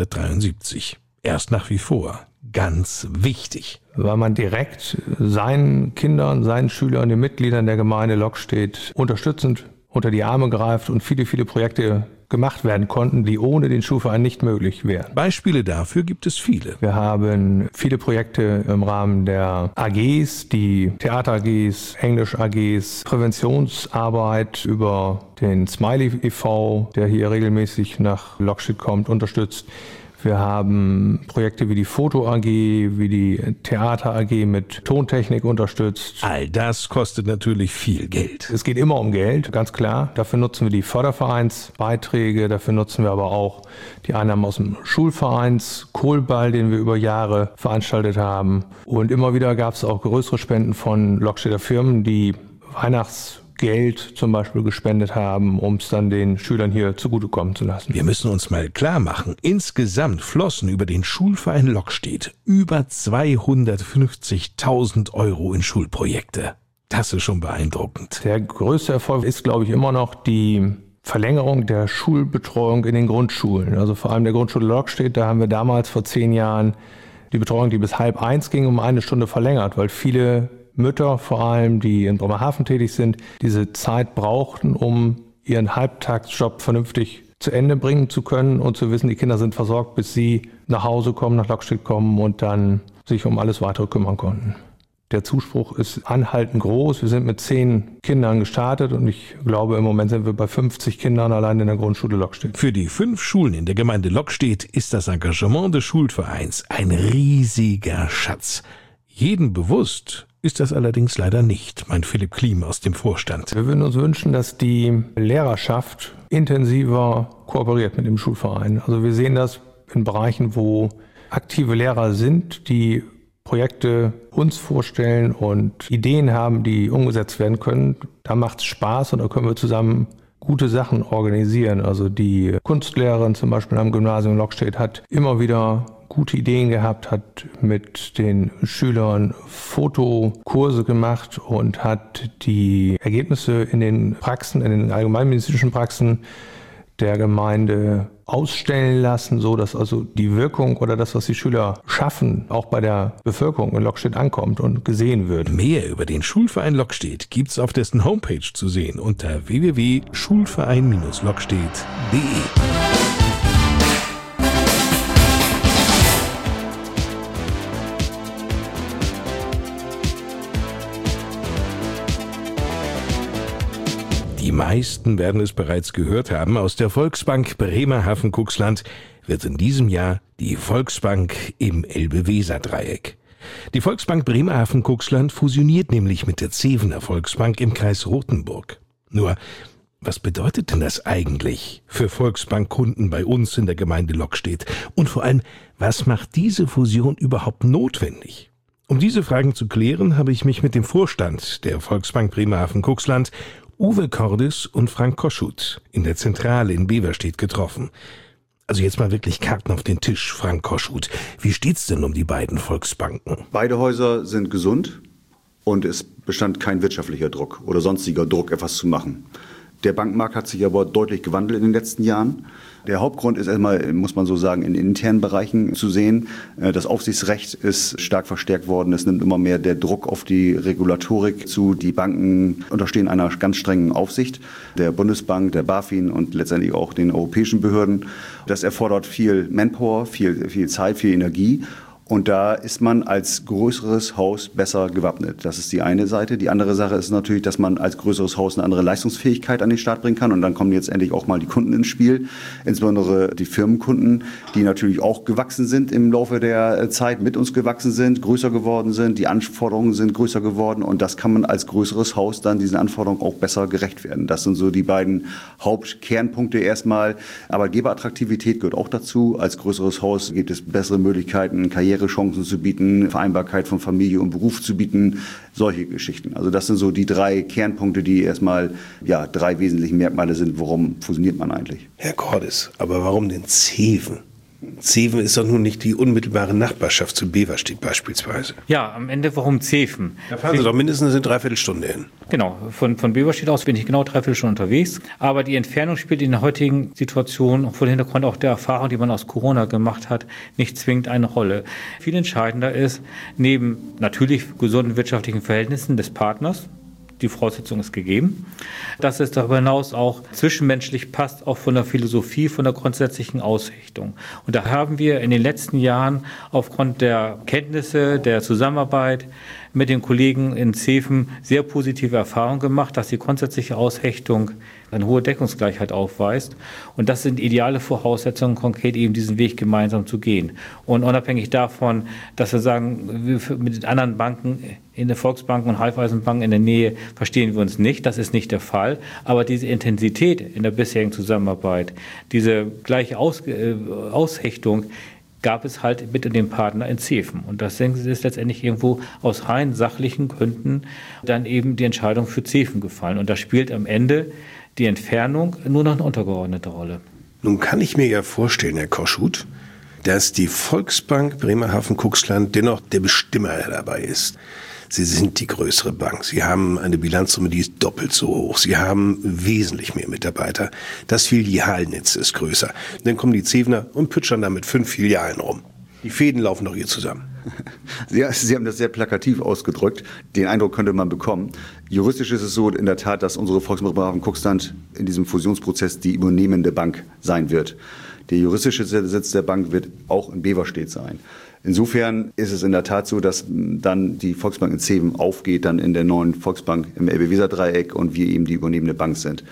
1973. Er ist nach wie vor ganz wichtig. Weil man direkt seinen Kindern, seinen Schülern, den Mitgliedern der Gemeinde Lockstedt unterstützend unter die Arme greift und viele, viele Projekte gemacht werden konnten, die ohne den Schulverein nicht möglich wären. Beispiele dafür gibt es viele. Wir haben viele Projekte im Rahmen der AGs, die Theater-AGs, Englisch-AGs, Präventionsarbeit über den Smiley e.V., der hier regelmäßig nach Lockstedt kommt, unterstützt. Wir haben Projekte wie die Foto AG, wie die Theater AG mit Tontechnik unterstützt. All das kostet natürlich viel Geld. Es geht immer um Geld, ganz klar. Dafür nutzen wir die Fördervereinsbeiträge, dafür nutzen wir aber auch die Einnahmen aus dem Schulvereins Kohlball, den wir über Jahre veranstaltet haben. Und immer wieder gab es auch größere Spenden von Lokstedter Firmen, die Weihnachtsgeld zum Beispiel gespendet haben, um es dann den Schülern hier zugutekommen zu lassen. Wir müssen uns mal klar machen, insgesamt flossen über den Schulverein Lockstedt über 250.000 € in Schulprojekte. Das ist schon beeindruckend. Der größte Erfolg ist, glaube ich, immer noch die Verlängerung der Schulbetreuung in den Grundschulen. Also vor allem der Grundschule Lockstedt, da haben wir damals vor 10 Jahren die Betreuung, die bis 12:30 ging, um 1 Stunde verlängert, weil viele Mütter vor allem, die in Bremerhaven tätig sind, diese Zeit brauchten, um ihren Halbtagsjob vernünftig zu Ende bringen zu können und zu wissen, die Kinder sind versorgt, bis sie nach Hause kommen, nach Lockstedt kommen und dann sich um alles Weitere kümmern konnten. Der Zuspruch ist anhaltend groß. Wir sind mit 10 Kindern gestartet und ich glaube, im Moment sind wir bei 50 Kindern allein in der Grundschule Lockstedt. Für die 5 Schulen in der Gemeinde Lockstedt ist das Engagement des Schulvereins ein riesiger Schatz. Jedem bewusst ist das allerdings leider nicht, meint Philipp Klim aus dem Vorstand. Wir würden uns wünschen, dass die Lehrerschaft intensiver kooperiert mit dem Schulverein. Also wir sehen das in Bereichen, wo aktive Lehrer sind, die Projekte uns vorstellen und Ideen haben, die umgesetzt werden können. Da macht es Spaß und da können wir zusammen gute Sachen organisieren. Also die Kunstlehrerin zum Beispiel am Gymnasium Lockstedt hat immer wieder gute Ideen gehabt, hat mit den Schülern Fotokurse gemacht und hat die Ergebnisse in den Praxen, in den allgemeinmedizinischen Praxen der Gemeinde ausstellen lassen, so dass also die Wirkung oder das, was die Schüler schaffen, auch bei der Bevölkerung in Lockstedt ankommt und gesehen wird. Mehr über den Schulverein Lockstedt gibt's auf dessen Homepage zu sehen unter www.schulverein-lockstedt.de. Die meisten werden es bereits gehört haben, aus der Volksbank Bremerhaven-Cuxland wird in diesem Jahr die Volksbank im Elbe-Weser-Dreieck. Die Volksbank Bremerhaven-Cuxland fusioniert nämlich mit der Zevener Volksbank im Kreis Rothenburg. Nur, was bedeutet denn das eigentlich für Volksbankkunden bei uns in der Gemeinde Lockstedt? Und vor allem, was macht diese Fusion überhaupt notwendig? Um diese Fragen zu klären, habe ich mich mit dem Vorstand der Volksbank Bremerhaven-Cuxland, Uwe Cordes und Frank Koschut, in der Zentrale in Beverstedt getroffen. Also jetzt mal wirklich Karten auf den Tisch, Frank Koschut. Wie steht's denn um die beiden Volksbanken? Beide Häuser sind gesund und es bestand kein wirtschaftlicher Druck oder sonstiger Druck, etwas zu machen. Der Bankmarkt hat sich aber deutlich gewandelt in den letzten Jahren. Der Hauptgrund ist erstmal, muss man so sagen, in internen Bereichen zu sehen. Das Aufsichtsrecht ist stark verstärkt worden. Es nimmt immer mehr der Druck auf die Regulatorik zu. Die Banken unterstehen einer ganz strengen Aufsicht der Bundesbank, der BaFin und letztendlich auch den europäischen Behörden. Das erfordert viel Manpower, viel Zeit, viel Energie. Und da ist man als größeres Haus besser gewappnet. Das ist die eine Seite. Die andere Sache ist natürlich, dass man als größeres Haus eine andere Leistungsfähigkeit an den Start bringen kann. Und dann kommen jetzt endlich auch mal die Kunden ins Spiel, insbesondere die Firmenkunden, die natürlich auch gewachsen sind im Laufe der Zeit, mit uns gewachsen sind, größer geworden sind. Die Anforderungen sind größer geworden. Und das kann man als größeres Haus dann diesen Anforderungen auch besser gerecht werden. Das sind so die beiden Hauptkernpunkte erstmal. Arbeitgeberattraktivität gehört auch dazu. Als größeres Haus gibt es bessere Möglichkeiten, Karrierechancen zu bieten, Vereinbarkeit von Familie und Beruf zu bieten, solche Geschichten. Also das sind so die 3 Kernpunkte, die erstmal 3 wesentliche Merkmale sind, warum fusioniert man eigentlich. Herr Cordes, aber warum denn Zeven? Zeven ist doch nun nicht die unmittelbare Nachbarschaft zu Beverstedt beispielsweise. Ja, am Ende warum Zeven? Da fahren Sie doch mindestens eine Dreiviertelstunde hin. Genau, von Beverstedt aus bin ich genau 3/4 Stunde unterwegs. Aber die Entfernung spielt in der heutigen Situation, vor dem Hintergrund auch der Erfahrung, die man aus Corona gemacht hat, nicht zwingend eine Rolle. Viel entscheidender ist, neben natürlich gesunden wirtschaftlichen Verhältnissen des Partners, die Voraussetzung ist gegeben, dass es darüber hinaus auch zwischenmenschlich passt, auch von der Philosophie, von der grundsätzlichen Ausrichtung. Und da haben wir in den letzten Jahren aufgrund der Kenntnisse, der Zusammenarbeit mit den Kollegen in Zeven sehr positive Erfahrungen gemacht, dass die grundsätzliche Aushechtung eine hohe Deckungsgleichheit aufweist. Und das sind ideale Voraussetzungen, konkret eben diesen Weg gemeinsam zu gehen. Und unabhängig davon, dass wir sagen, mit den anderen Banken, in der Volksbanken und Raiffeisenbanken in der Nähe verstehen wir uns nicht. Das ist nicht der Fall. Aber diese Intensität in der bisherigen Zusammenarbeit, diese gleiche Aushechtung, gab es halt mit dem Partner in Zeven. Und das ist letztendlich irgendwo aus rein sachlichen Gründen dann eben die Entscheidung für Zeven gefallen. Und da spielt am Ende die Entfernung nur noch eine untergeordnete Rolle. Nun kann ich mir ja vorstellen, Herr Koschut, dass die Volksbank Bremerhaven-Cuxland dennoch der Bestimmer dabei ist. Sie sind die größere Bank. Sie haben eine Bilanzsumme, die ist doppelt so hoch. Sie haben wesentlich mehr Mitarbeiter. Das Filialnetz ist größer. Dann kommen die Zevener und pütschern da mit 5 Filialen rum. Die Fäden laufen doch hier zusammen. Sie haben das sehr plakativ ausgedrückt. Den Eindruck könnte man bekommen. Juristisch ist es so in der Tat, dass unsere Volksbank Bremerhaven-Cuxland in diesem Fusionsprozess die übernehmende Bank sein wird. Der juristische Sitz der Bank wird auch in Beverstedt sein. Insofern ist es in der Tat so, dass dann die Volksbank in Zeven aufgeht, dann in der neuen Volksbank im Elbe-Weser-Dreieck und wir eben die übernehmende Bank sind.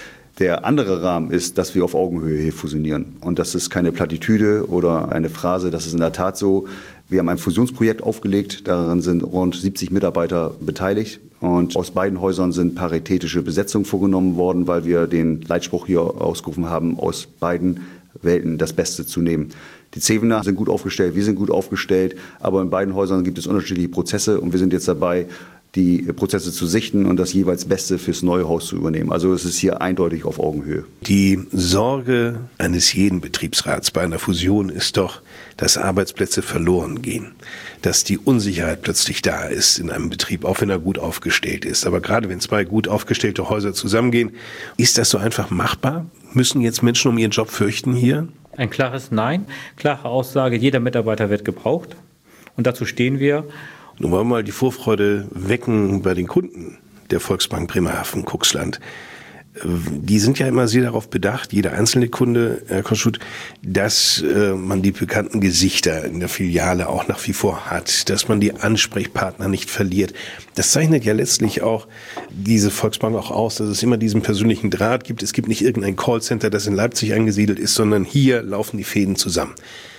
Der andere Rahmen ist, dass wir auf Augenhöhe hier fusionieren. Und das ist keine Plattitüde oder eine Phrase, das ist in der Tat so. Wir haben ein Fusionsprojekt aufgelegt, daran sind rund 70 Mitarbeiter beteiligt. Und aus beiden Häusern sind paritätische Besetzungen vorgenommen worden, weil wir den Leitspruch hier ausgerufen haben, aus beiden Welten das Beste zu nehmen. Die Zevener sind gut aufgestellt, wir sind gut aufgestellt, aber in beiden Häusern gibt es unterschiedliche Prozesse und wir sind jetzt dabei, die Prozesse zu sichten und das jeweils Beste fürs neue Haus zu übernehmen. Also es ist hier eindeutig auf Augenhöhe. Die Sorge eines jeden Betriebsrats bei einer Fusion ist doch, dass Arbeitsplätze verloren gehen, dass die Unsicherheit plötzlich da ist in einem Betrieb, auch wenn er gut aufgestellt ist. Aber gerade wenn 2 gut aufgestellte Häuser zusammengehen, ist das so einfach machbar? Müssen jetzt Menschen um ihren Job fürchten hier? Ein klares Nein, klare Aussage, jeder Mitarbeiter wird gebraucht und dazu stehen wir. Nun wollen wir mal die Vorfreude wecken bei den Kunden der Volksbank Bremerhaven-Cuxland. Die sind ja immer sehr darauf bedacht, jeder einzelne Kunde, Herr Koschut, dass man die bekannten Gesichter in der Filiale auch nach wie vor hat, dass man die Ansprechpartner nicht verliert. Das zeichnet ja letztlich auch diese Volksbank auch aus, dass es immer diesen persönlichen Draht gibt. Es gibt nicht irgendein Callcenter, das in Leipzig angesiedelt ist, sondern hier laufen die Fäden zusammen.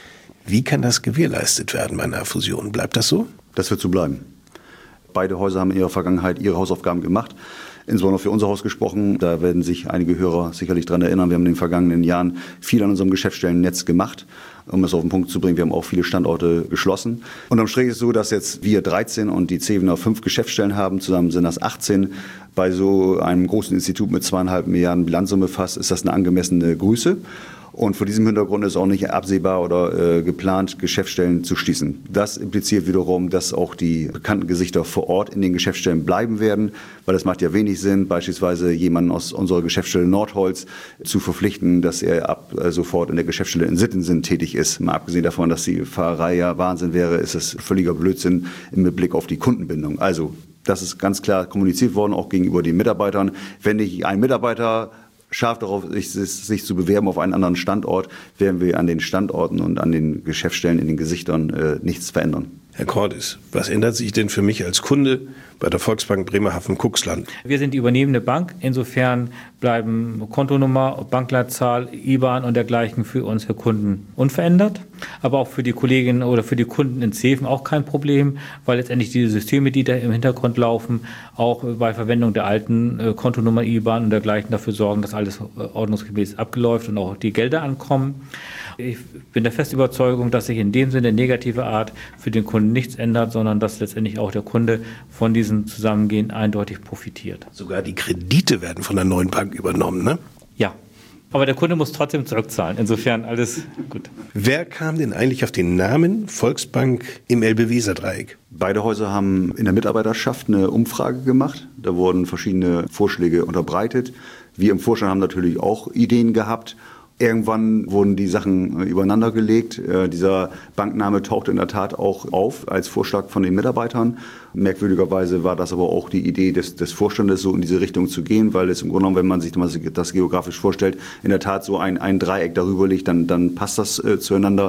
Wie kann das gewährleistet werden bei einer Fusion? Bleibt das so? Das wird so bleiben. Beide Häuser haben in ihrer Vergangenheit ihre Hausaufgaben gemacht. Insbesondere für unser Haus gesprochen. Da werden sich einige Hörer sicherlich daran erinnern. Wir haben in den vergangenen Jahren viel an unserem Geschäftsstellennetz gemacht, um es auf den Punkt zu bringen. Wir haben auch viele Standorte geschlossen. Unterm Strich ist es so, dass jetzt wir 13 und die Zevener 5 Geschäftsstellen haben. Zusammen sind das 18. Bei so einem großen Institut mit 2,5 Milliarden Bilanzsumme fast ist das eine angemessene Größe. Und vor diesem Hintergrund ist auch nicht absehbar oder geplant, Geschäftsstellen zu schließen. Das impliziert wiederum, dass auch die bekannten Gesichter vor Ort in den Geschäftsstellen bleiben werden, weil es macht ja wenig Sinn, beispielsweise jemanden aus unserer Geschäftsstelle Nordholz zu verpflichten, dass er ab sofort in der Geschäftsstelle in Sittensen tätig ist. Mal abgesehen davon, dass die Fahrerei ja Wahnsinn wäre, ist es völliger Blödsinn mit Blick auf die Kundenbindung. Also das ist ganz klar kommuniziert worden, auch gegenüber den Mitarbeitern. Wenn nicht ein Mitarbeiter scharf darauf ist, sich zu bewerben auf einen anderen Standort, werden wir an den Standorten und an den Geschäftsstellen in den Gesichtern nichts verändern. Herr Cordes, was ändert sich denn für mich als Kunde bei der Volksbank Bremerhaven-Cuxland? Wir sind die übernehmende Bank. Insofern bleiben Kontonummer, Bankleitzahl, IBAN und dergleichen für unsere Kunden unverändert. Aber auch für die Kolleginnen oder für die Kunden in Zeven auch kein Problem, weil letztendlich diese Systeme, die da im Hintergrund laufen, auch bei Verwendung der alten Kontonummer, IBAN und dergleichen dafür sorgen, dass alles ordnungsgemäß abläuft und auch die Gelder ankommen. Ich bin der festen Überzeugung, dass sich in dem Sinne negative Art für den Kunden nichts ändert, sondern dass letztendlich auch der Kunde von diesem Zusammengehen eindeutig profitiert. Sogar die Kredite werden von der neuen Bank übernommen, ne? Ja, aber der Kunde muss trotzdem zurückzahlen. Insofern alles gut. Wer kam denn eigentlich auf den Namen Volksbank im Elbe-Weser-Dreieck? Beide Häuser haben in der Mitarbeiterschaft eine Umfrage gemacht. Da wurden verschiedene Vorschläge unterbreitet. Wir im Vorstand haben natürlich auch Ideen gehabt. Irgendwann wurden die Sachen übereinander gelegt. Dieser Bankname tauchte in der Tat auch auf als Vorschlag von den Mitarbeitern. Merkwürdigerweise war das aber auch die Idee des Vorstandes, so in diese Richtung zu gehen, weil es im Grunde genommen, wenn man sich das geografisch vorstellt, in der Tat so ein Dreieck darüber liegt, dann passt das zueinander.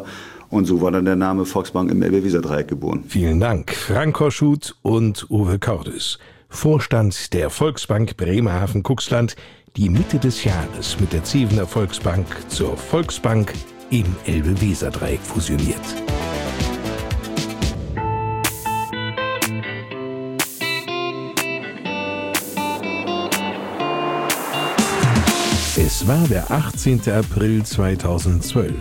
Und so war dann der Name Volksbank im Elbe-Weser-Dreieck geboren. Vielen Dank, Frank Korschut und Uwe Cordes, Vorstand der Volksbank Bremerhaven-Cuxland, die Mitte des Jahres mit der Zevener Volksbank zur Volksbank im Elbe-Weser-Dreieck fusioniert. Es war der 18. April 2012,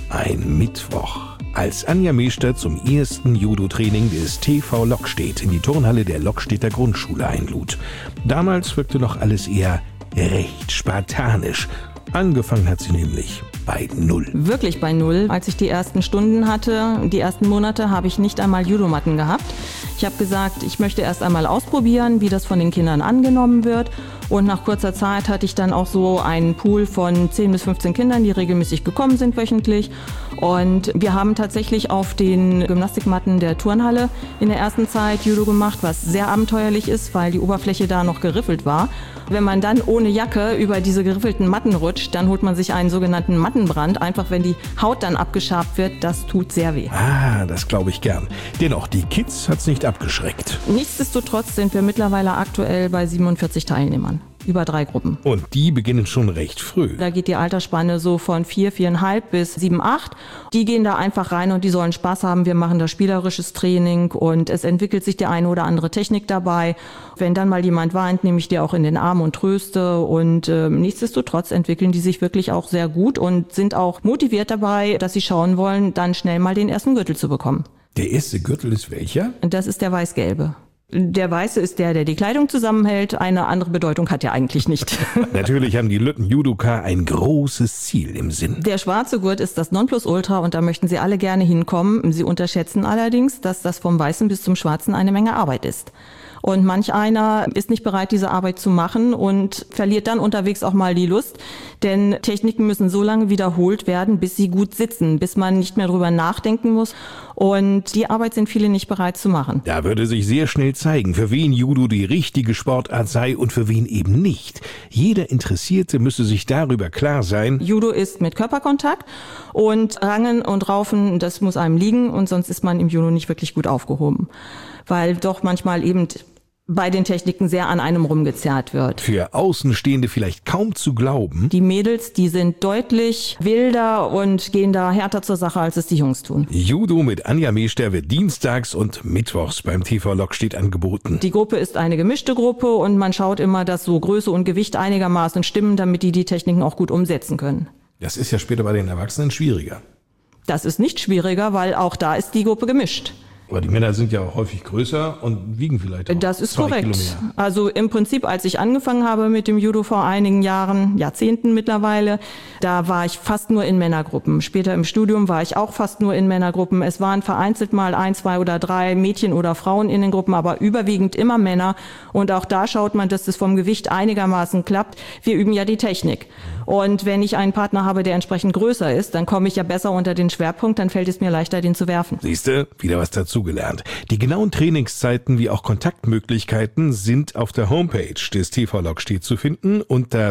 ein Mittwoch, als Anja Meester zum ersten Judo-Training des TV Lockstedt in die Turnhalle der Lockstedter Grundschule einlud. Damals wirkte noch alles eher recht spartanisch. Angefangen hat sie nämlich bei Null. Wirklich bei Null. Als ich die ersten Stunden hatte, die ersten Monate, habe ich nicht einmal Judomatten gehabt. Ich habe gesagt, ich möchte erst einmal ausprobieren, wie das von den Kindern angenommen wird. Und nach kurzer Zeit hatte ich dann auch so einen Pool von 10 bis 15 Kindern, die regelmäßig gekommen sind wöchentlich. Und wir haben tatsächlich auf den Gymnastikmatten der Turnhalle in der ersten Zeit Judo gemacht, was sehr abenteuerlich ist, weil die Oberfläche da noch geriffelt war. Wenn man dann ohne Jacke über diese geriffelten Matten rutscht, dann holt man sich einen sogenannten Mattenbrand. Einfach wenn die Haut dann abgeschabt wird, das tut sehr weh. Ah, das glaube ich gern. Dennoch, die Kids hat's nicht abgeschreckt. Nichtsdestotrotz sind wir mittlerweile aktuell bei 47 Teilnehmern. Über 3 Gruppen. Und die beginnen schon recht früh. Da geht die Altersspanne so von 4, 4,5 bis 7, 8. Die gehen da einfach rein und die sollen Spaß haben. Wir machen da spielerisches Training und es entwickelt sich die eine oder andere Technik dabei. Wenn dann mal jemand weint, nehme ich die auch in den Arm und tröste. Und nichtsdestotrotz entwickeln die sich wirklich auch sehr gut und sind auch motiviert dabei, dass sie schauen wollen, dann schnell mal den ersten Gürtel zu bekommen. Der erste Gürtel ist welcher? Das ist der weiß-gelbe. Der Weiße ist der die Kleidung zusammenhält. Eine andere Bedeutung hat er eigentlich nicht. Natürlich haben die Lütten-Judoka ein großes Ziel im Sinn. Der schwarze Gurt ist das Nonplusultra und da möchten sie alle gerne hinkommen. Sie unterschätzen allerdings, dass das vom Weißen bis zum Schwarzen eine Menge Arbeit ist. Und manch einer ist nicht bereit, diese Arbeit zu machen und verliert dann unterwegs auch mal die Lust. Denn Techniken müssen so lange wiederholt werden, bis sie gut sitzen, bis man nicht mehr drüber nachdenken muss. Und die Arbeit sind viele nicht bereit zu machen. Da würde sich sehr schnell zeigen, für wen Judo die richtige Sportart sei und für wen eben nicht. Jeder Interessierte müsse sich darüber klar sein. Judo ist mit Körperkontakt und Rangen und Raufen, das muss einem liegen und sonst ist man im Judo nicht wirklich gut aufgehoben. Weil doch manchmal eben bei den Techniken sehr an einem rumgezerrt wird. Für Außenstehende vielleicht kaum zu glauben. Die Mädels, die sind deutlich wilder und gehen da härter zur Sache, als es die Jungs tun. Judo mit Anja Meester wird dienstags und mittwochs beim TV Lockstedt angeboten. Die Gruppe ist eine gemischte Gruppe und man schaut immer, dass so Größe und Gewicht einigermaßen stimmen, damit die Techniken auch gut umsetzen können. Das ist ja später bei den Erwachsenen schwieriger. Das ist nicht schwieriger, weil auch da ist die Gruppe gemischt. Aber die Männer sind ja auch häufig größer und wiegen vielleicht auch Das ist 2 korrekt. Kilometer. Also im Prinzip, als ich angefangen habe mit dem Judo vor einigen Jahren, Jahrzehnten mittlerweile, da war ich fast nur in Männergruppen. Später im Studium war ich auch fast nur in Männergruppen. Es waren vereinzelt mal 1, 2 oder 3 Mädchen oder Frauen in den Gruppen, aber überwiegend immer Männer. Und auch da schaut man, dass es vom Gewicht einigermaßen klappt. Wir üben ja die Technik. Und wenn ich einen Partner habe, der entsprechend größer ist, dann komme ich ja besser unter den Schwerpunkt, dann fällt es mir leichter, den zu werfen. Siehste, wieder was dazugelernt. Die genauen Trainingszeiten wie auch Kontaktmöglichkeiten sind auf der Homepage des TV Lockstedt zu finden unter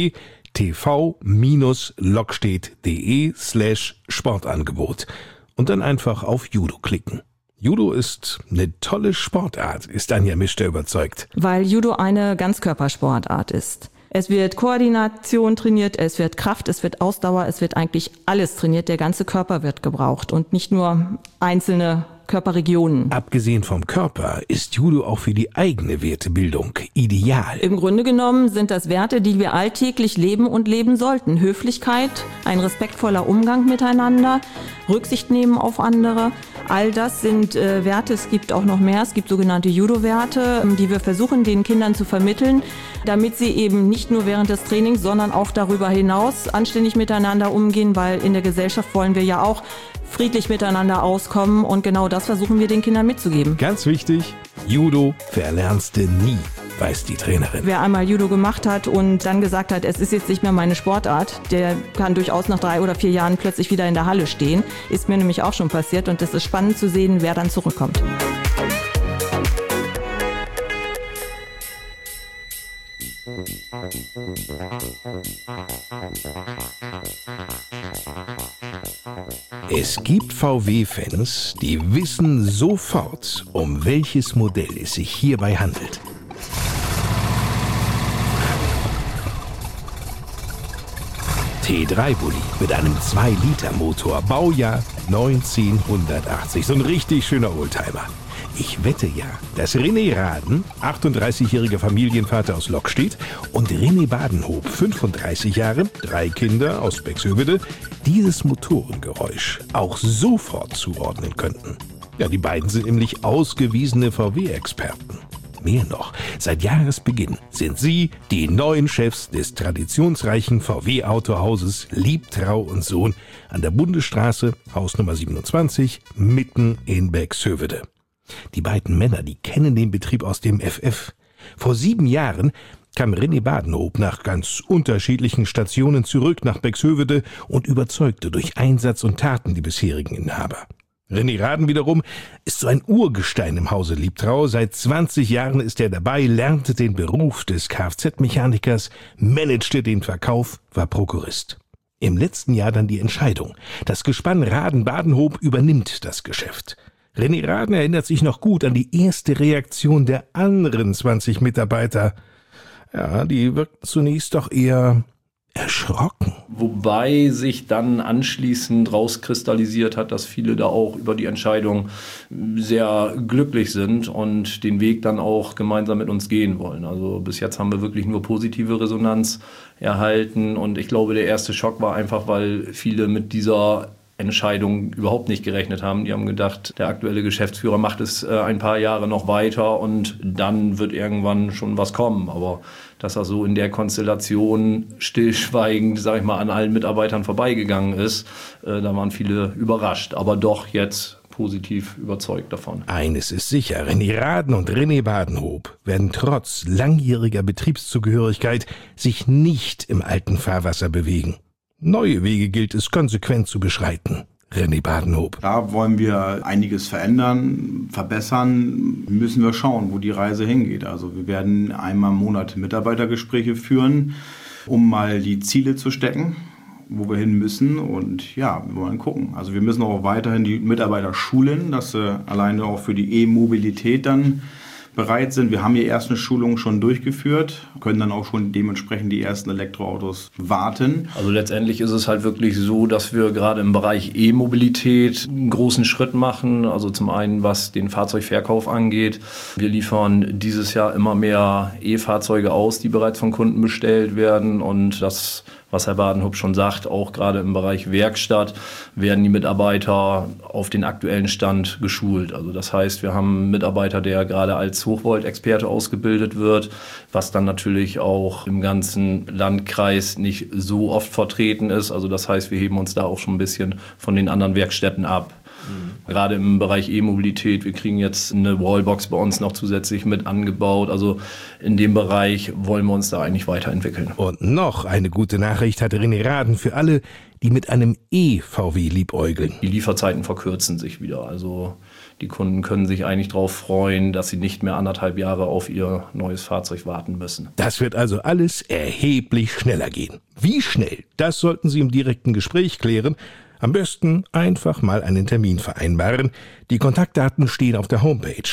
www.tv-lockstedt.de/Sportangebot und dann einfach auf Judo klicken. Judo ist eine tolle Sportart, ist Anja Meester überzeugt. Weil Judo eine Ganzkörpersportart ist. Es wird Koordination trainiert, es wird Kraft, es wird Ausdauer, es wird eigentlich alles trainiert. Der ganze Körper wird gebraucht und nicht nur einzelne Körperregionen. Abgesehen vom Körper ist Judo auch für die eigene Wertebildung ideal. Im Grunde genommen sind das Werte, die wir alltäglich leben und leben sollten. Höflichkeit, ein respektvoller Umgang miteinander, Rücksicht nehmen auf andere. All das sind Werte, es gibt auch noch mehr, es gibt sogenannte Judo-Werte, die wir versuchen den Kindern zu vermitteln, damit sie eben nicht nur während des Trainings, sondern auch darüber hinaus anständig miteinander umgehen, weil in der Gesellschaft wollen wir ja auch friedlich miteinander auskommen und genau das versuchen wir den Kindern mitzugeben. Ganz wichtig, Judo verlernst du nie, weiß die Trainerin. Wer einmal Judo gemacht hat und dann gesagt hat, es ist jetzt nicht mehr meine Sportart, der kann durchaus nach 3 oder 4 Jahren plötzlich wieder in der Halle stehen. Ist mir nämlich auch schon passiert und es ist spannend zu sehen, wer dann zurückkommt. Es gibt VW-Fans, die wissen sofort, um welches Modell es sich hierbei handelt. T3-Bulli mit einem 2-Liter-Motor, Baujahr 1980. So ein richtig schöner Oldtimer. Ich wette ja, dass René Raden, 38-jähriger Familienvater aus Lockstedt, und René Badenhoop, 35 Jahre, 3 Kinder aus Bexhövede, dieses Motorengeräusch auch sofort zuordnen könnten. Ja, die beiden sind nämlich ausgewiesene VW-Experten. Mehr noch, seit Jahresbeginn sind sie die neuen Chefs des traditionsreichen VW-Autohauses Liebtrau und Sohn an der Bundesstraße, Hausnummer 27, mitten in Bexhövede. Die beiden Männer, die kennen den Betrieb aus dem FF. Vor 7 Jahren kam René Badenhoop nach ganz unterschiedlichen Stationen zurück nach Bexhövede und überzeugte durch Einsatz und Taten die bisherigen Inhaber. René Raden wiederum ist so ein Urgestein im Hause Liebtrau. Seit 20 Jahren ist er dabei, lernte den Beruf des Kfz-Mechanikers, managte den Verkauf, war Prokurist. Im letzten Jahr dann die Entscheidung. Das Gespann Raden-Badenhoop übernimmt das Geschäft. René Raden erinnert sich noch gut an die erste Reaktion der anderen 20 Mitarbeiter. Ja, die wirkten zunächst doch eher erschrocken. Wobei sich dann anschließend rauskristallisiert hat, dass viele da auch über die Entscheidung sehr glücklich sind und den Weg dann auch gemeinsam mit uns gehen wollen. Also bis jetzt haben wir wirklich nur positive Resonanz erhalten und ich glaube, der erste Schock war einfach, weil viele mit dieser Entscheidung überhaupt nicht gerechnet haben. Die haben gedacht, der aktuelle Geschäftsführer macht es ein paar Jahre noch weiter und dann wird irgendwann schon was kommen. Aber dass er so in der Konstellation stillschweigend, sag ich mal, an allen Mitarbeitern vorbeigegangen ist, da waren viele überrascht. Aber doch jetzt positiv überzeugt davon. Eines ist sicher, René Raden und René Badenhoop werden trotz langjähriger Betriebszugehörigkeit sich nicht im alten Fahrwasser bewegen. Neue Wege gilt es konsequent zu beschreiten. René Badenhoop. Da wollen wir einiges verändern, verbessern, müssen wir schauen, wo die Reise hingeht. Also wir werden einmal im Monat Mitarbeitergespräche führen, um mal die Ziele zu stecken, wo wir hin müssen und ja, wir wollen gucken. Also wir müssen auch weiterhin die Mitarbeiter schulen, dass sie alleine auch für die E-Mobilität dann bereit sind. Wir haben die ersten Schulungen schon durchgeführt, können dann auch schon dementsprechend die ersten Elektroautos warten. Also letztendlich ist es halt wirklich so, dass wir gerade im Bereich E-Mobilität einen großen Schritt machen. Also zum einen, was den Fahrzeugverkauf angeht. Wir liefern dieses Jahr immer mehr E-Fahrzeuge aus, die bereits von Kunden bestellt werden und das, was Herr Badenhoop schon sagt, auch gerade im Bereich Werkstatt werden die Mitarbeiter auf den aktuellen Stand geschult. Also das heißt, wir haben einen Mitarbeiter, der gerade als Hochvolt-Experte ausgebildet wird, was dann natürlich auch im ganzen Landkreis nicht so oft vertreten ist. Also das heißt, wir heben uns da auch schon ein bisschen von den anderen Werkstätten ab. Gerade im Bereich E-Mobilität, wir kriegen jetzt eine Wallbox bei uns noch zusätzlich mit angebaut. Also in dem Bereich wollen wir uns da eigentlich weiterentwickeln. Und noch eine gute Nachricht hat René Raden für alle, die mit einem E-VW liebäugeln. Die Lieferzeiten verkürzen sich wieder. Also die Kunden können sich eigentlich darauf freuen, dass sie nicht mehr 1,5 Jahre auf ihr neues Fahrzeug warten müssen. Das wird also alles erheblich schneller gehen. Wie schnell? Das sollten Sie im direkten Gespräch klären. Am besten einfach mal einen Termin vereinbaren. Die Kontaktdaten stehen auf der Homepage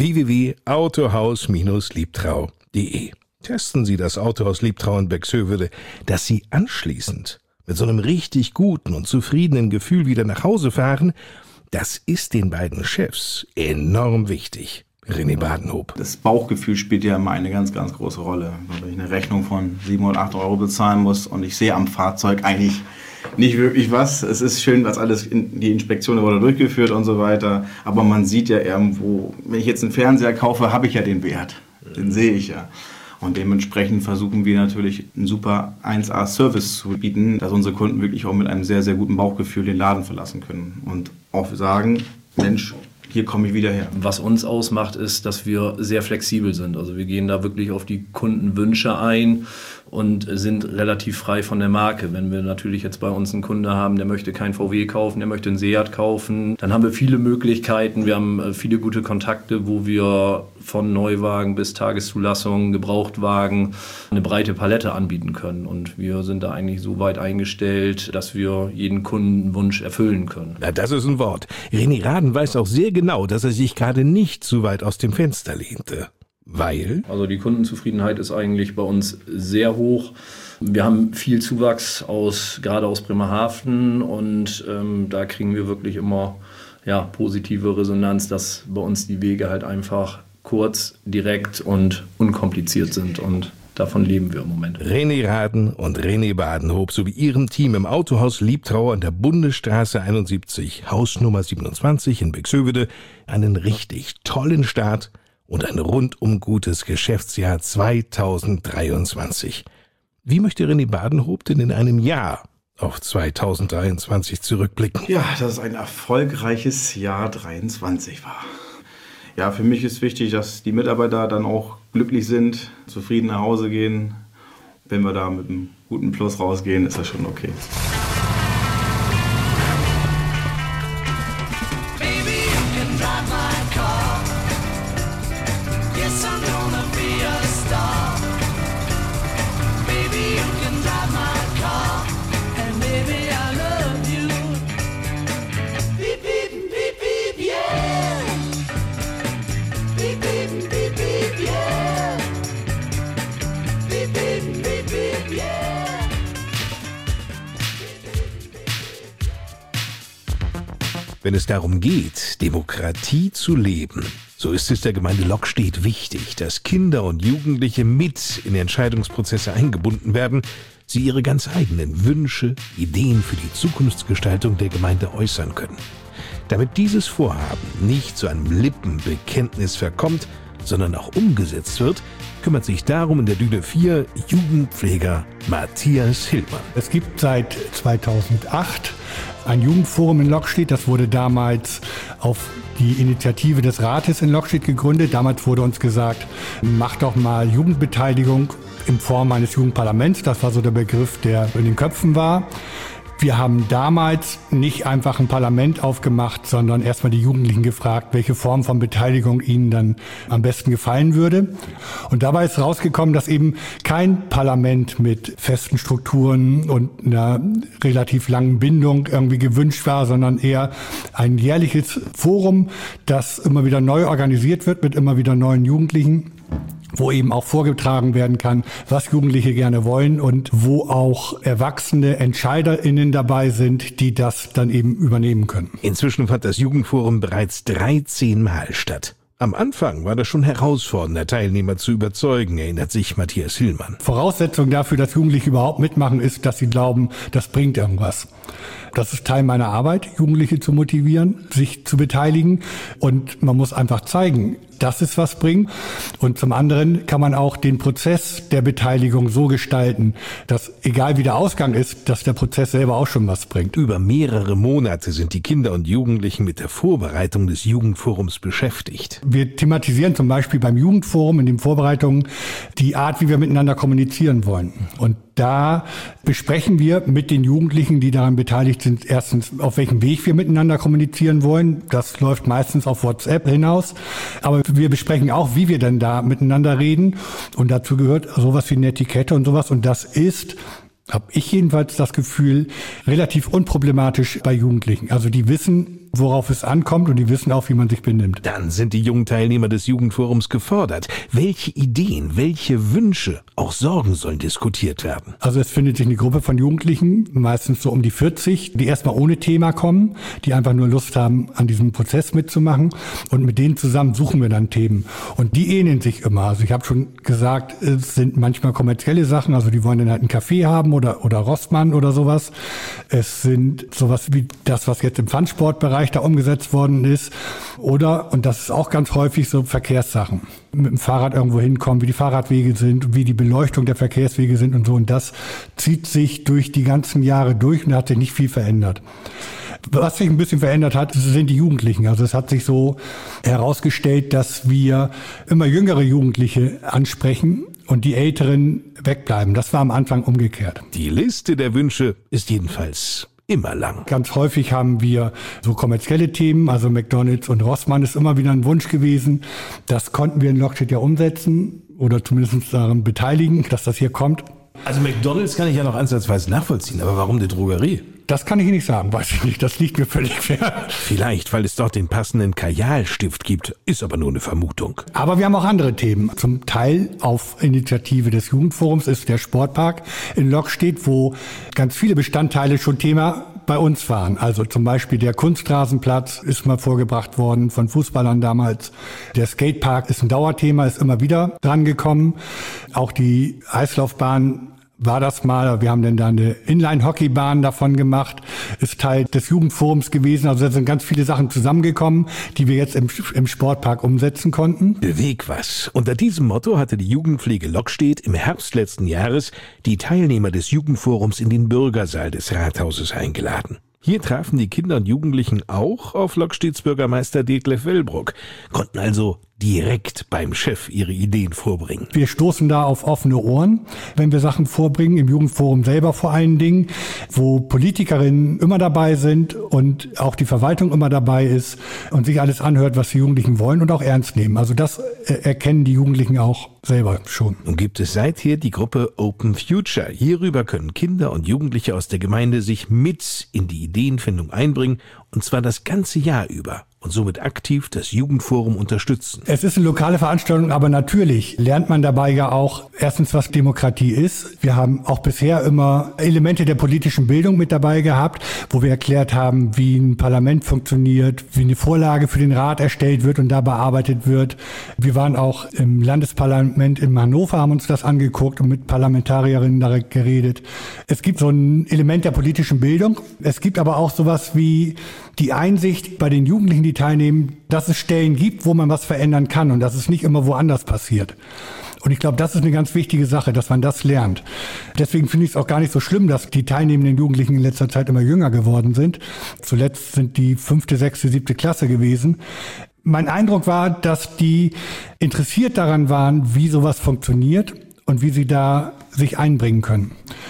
www.autohaus-liebtrau.de. Testen Sie das Autohaus Liebtrau in Bexhövede, dass Sie anschließend mit so einem richtig guten und zufriedenen Gefühl wieder nach Hause fahren. Das ist den beiden Chefs enorm wichtig. René Badenhoop. Das Bauchgefühl spielt ja immer eine ganz, ganz große Rolle. Wenn ich eine Rechnung von 7 oder 8 Euro bezahlen muss und ich sehe am Fahrzeug eigentlich nicht wirklich was. Es ist schön, dass alles die Inspektion wurde durchgeführt und so weiter. Aber man sieht ja irgendwo, wenn ich jetzt einen Fernseher kaufe, habe ich ja den Wert. Den sehe ich ja. Und dementsprechend versuchen wir natürlich einen super 1A-Service zu bieten, dass unsere Kunden wirklich auch mit einem sehr, sehr guten Bauchgefühl den Laden verlassen können. Und auch sagen, Mensch, hier komme ich wieder her. Was uns ausmacht, ist, dass wir sehr flexibel sind. Also wir gehen da wirklich auf die Kundenwünsche ein und sind relativ frei von der Marke. Wenn wir natürlich jetzt bei uns einen Kunde haben, der möchte kein VW kaufen, der möchte einen Seat kaufen, dann haben wir viele Möglichkeiten. Wir haben viele gute Kontakte, wo wir von Neuwagen bis Tageszulassung, Gebrauchtwagen, eine breite Palette anbieten können. Und wir sind da eigentlich so weit eingestellt, dass wir jeden Kundenwunsch erfüllen können. Na, das ist ein Wort. René Raden weiß auch sehr genau, dass er sich gerade nicht zu weit aus dem Fenster lehnte. Weil? Also die Kundenzufriedenheit ist eigentlich bei uns sehr hoch. Wir haben viel Zuwachs gerade aus Bremerhaven und da kriegen wir wirklich immer positive Resonanz, dass bei uns die Wege halt einfach kurz, direkt und unkompliziert sind und davon leben wir im Moment. René Raden und René Badenhoop sowie ihrem Team im Autohaus Liebtrau an der Bundesstraße 71, Hausnummer 27 in Bixhövede, einen richtig tollen Start und ein rundum gutes Geschäftsjahr 2023. Wie möchte René Badenhoop denn in einem Jahr auf 2023 zurückblicken? Ja, dass es ein erfolgreiches Jahr 23 war. Ja, für mich ist wichtig, dass die Mitarbeiter dann auch glücklich sind, zufrieden nach Hause gehen. Wenn wir da mit einem guten Plus rausgehen, ist das schon okay. Wenn es darum geht, Demokratie zu leben, so ist es der Gemeinde Lockstedt wichtig, dass Kinder und Jugendliche mit in Entscheidungsprozesse eingebunden werden, sie ihre ganz eigenen Wünsche, Ideen für die Zukunftsgestaltung der Gemeinde äußern können. Damit dieses Vorhaben nicht zu einem Lippenbekenntnis verkommt, sondern auch umgesetzt wird, kümmert sich darum in der Düle 4 Jugendpfleger Matthias Hillmann. Es gibt seit 2008 ein Jugendforum in Lockstedt. Das wurde damals auf die Initiative des Rates in Lockstedt gegründet. Damals wurde uns gesagt, macht doch mal Jugendbeteiligung in Form eines Jugendparlaments. Das war so der Begriff, der in den Köpfen war. Wir haben damals nicht einfach ein Parlament aufgemacht, sondern erstmal die Jugendlichen gefragt, welche Form von Beteiligung ihnen dann am besten gefallen würde. Und dabei ist rausgekommen, dass eben kein Parlament mit festen Strukturen und einer relativ langen Bindung irgendwie gewünscht war, sondern eher ein jährliches Forum, das immer wieder neu organisiert wird mit immer wieder neuen Jugendlichen, wo eben auch vorgetragen werden kann, was Jugendliche gerne wollen und wo auch erwachsene EntscheiderInnen dabei sind, die das dann eben übernehmen können. Inzwischen fand das Jugendforum bereits 13 Mal statt. Am Anfang war das schon herausfordernder, Teilnehmer zu überzeugen, erinnert sich Matthias Hillmann. Voraussetzung dafür, dass Jugendliche überhaupt mitmachen, ist, dass sie glauben, das bringt irgendwas. Das ist Teil meiner Arbeit, Jugendliche zu motivieren, sich zu beteiligen. Und man muss einfach zeigen, dass es was bringt. Und zum anderen kann man auch den Prozess der Beteiligung so gestalten, dass, egal wie der Ausgang ist, dass der Prozess selber auch schon was bringt. Über mehrere Monate sind die Kinder und Jugendlichen mit der Vorbereitung des Jugendforums beschäftigt. Wir thematisieren zum Beispiel beim Jugendforum in den Vorbereitungen die Art, wie wir miteinander kommunizieren wollen. Und da besprechen wir mit den Jugendlichen, die daran beteiligt sind, erstens, auf welchem Weg wir miteinander kommunizieren wollen. Das läuft meistens auf WhatsApp hinaus. Aber wir besprechen auch, wie wir denn da miteinander reden. Und dazu gehört sowas wie eine Etikette und sowas. Und das ist, habe ich jedenfalls das Gefühl, relativ unproblematisch bei Jugendlichen. Also die wissen, worauf es ankommt und die wissen auch, wie man sich benimmt. Dann sind die jungen Teilnehmer des Jugendforums gefordert. Welche Ideen, welche Wünsche, auch Sorgen sollen diskutiert werden? Also es findet sich eine Gruppe von Jugendlichen, meistens so um die 40, die erstmal ohne Thema kommen, die einfach nur Lust haben, an diesem Prozess mitzumachen. Und mit denen zusammen suchen wir dann Themen. Und die ähneln sich immer. Also ich habe schon gesagt, es sind manchmal kommerzielle Sachen, also die wollen dann halt einen Café haben oder Rossmann oder sowas. Es sind sowas wie das, was jetzt im Pfandsportbereich da umgesetzt worden ist. Oder, und das ist auch ganz häufig, so Verkehrssachen. Mit dem Fahrrad irgendwo hinkommen, wie die Fahrradwege sind, wie die Beleuchtung der Verkehrswege sind und so. Und das zieht sich durch die ganzen Jahre durch und da hat sich nicht viel verändert. Was sich ein bisschen verändert hat, sind die Jugendlichen. Also es hat sich so herausgestellt, dass wir immer jüngere Jugendliche ansprechen und die Älteren wegbleiben. Das war am Anfang umgekehrt. Die Liste der Wünsche ist jedenfalls immer lang. Ganz häufig haben wir so kommerzielle Themen, also McDonald's und Rossmann ist immer wieder ein Wunsch gewesen. Das konnten wir in Lockstedt ja umsetzen oder zumindest daran beteiligen, dass das hier kommt. Also McDonald's kann ich ja noch ansatzweise nachvollziehen, aber warum die Drogerie? Das kann ich nicht sagen, weiß ich nicht. Das liegt mir völlig fern. Vielleicht, weil es dort den passenden Kajalstift gibt, ist aber nur eine Vermutung. Aber wir haben auch andere Themen. Zum Teil auf Initiative des Jugendforums ist der Sportpark in Lockstedt, wo ganz viele Bestandteile schon Thema bei uns waren. Also zum Beispiel der Kunstrasenplatz ist mal vorgebracht worden von Fußballern damals. Der Skatepark ist ein Dauerthema, ist immer wieder dran gekommen. Auch die Eislaufbahn war das mal. Wir haben dann da eine Inline-Hockeybahn davon gemacht, ist Teil des Jugendforums gewesen. Also da sind ganz viele Sachen zusammengekommen, die wir jetzt im Sportpark umsetzen konnten. Beweg was. Unter diesem Motto hatte die Jugendpflege Lockstedt im Herbst letzten Jahres die Teilnehmer des Jugendforums in den Bürgersaal des Rathauses eingeladen. Hier trafen die Kinder und Jugendlichen auch auf Lockstedts Bürgermeister Detlef Wellbrock, konnten also direkt beim Chef ihre Ideen vorbringen. Wir stoßen da auf offene Ohren, wenn wir Sachen vorbringen, im Jugendforum selber vor allen Dingen, wo Politikerinnen immer dabei sind und auch die Verwaltung immer dabei ist und sich alles anhört, was die Jugendlichen wollen und auch ernst nehmen. Also das erkennen die Jugendlichen auch selber schon. Nun gibt es seither die Gruppe Open Future. Hierüber können Kinder und Jugendliche aus der Gemeinde sich mit in die Ideenfindung einbringen, und zwar das ganze Jahr über. Und somit aktiv das Jugendforum unterstützen. Es ist eine lokale Veranstaltung, aber natürlich lernt man dabei ja auch erstens, was Demokratie ist. Wir haben auch bisher immer Elemente der politischen Bildung mit dabei gehabt, wo wir erklärt haben, wie ein Parlament funktioniert, wie eine Vorlage für den Rat erstellt wird und da bearbeitet wird. Wir waren auch im Landesparlament in Hannover, haben uns das angeguckt und mit Parlamentarierinnen da geredet. Es gibt so ein Element der politischen Bildung. Es gibt aber auch sowas wie die Einsicht bei den Jugendlichen, die teilnehmen, dass es Stellen gibt, wo man was verändern kann und dass es nicht immer woanders passiert. Und ich glaube, das ist eine ganz wichtige Sache, dass man das lernt. Deswegen finde ich es auch gar nicht so schlimm, dass die teilnehmenden Jugendlichen in letzter Zeit immer jünger geworden sind. Zuletzt sind die 5., 6., 7. Klasse gewesen. Mein Eindruck war, dass die interessiert daran waren, wie sowas funktioniert und wie sie da sich einbringen können.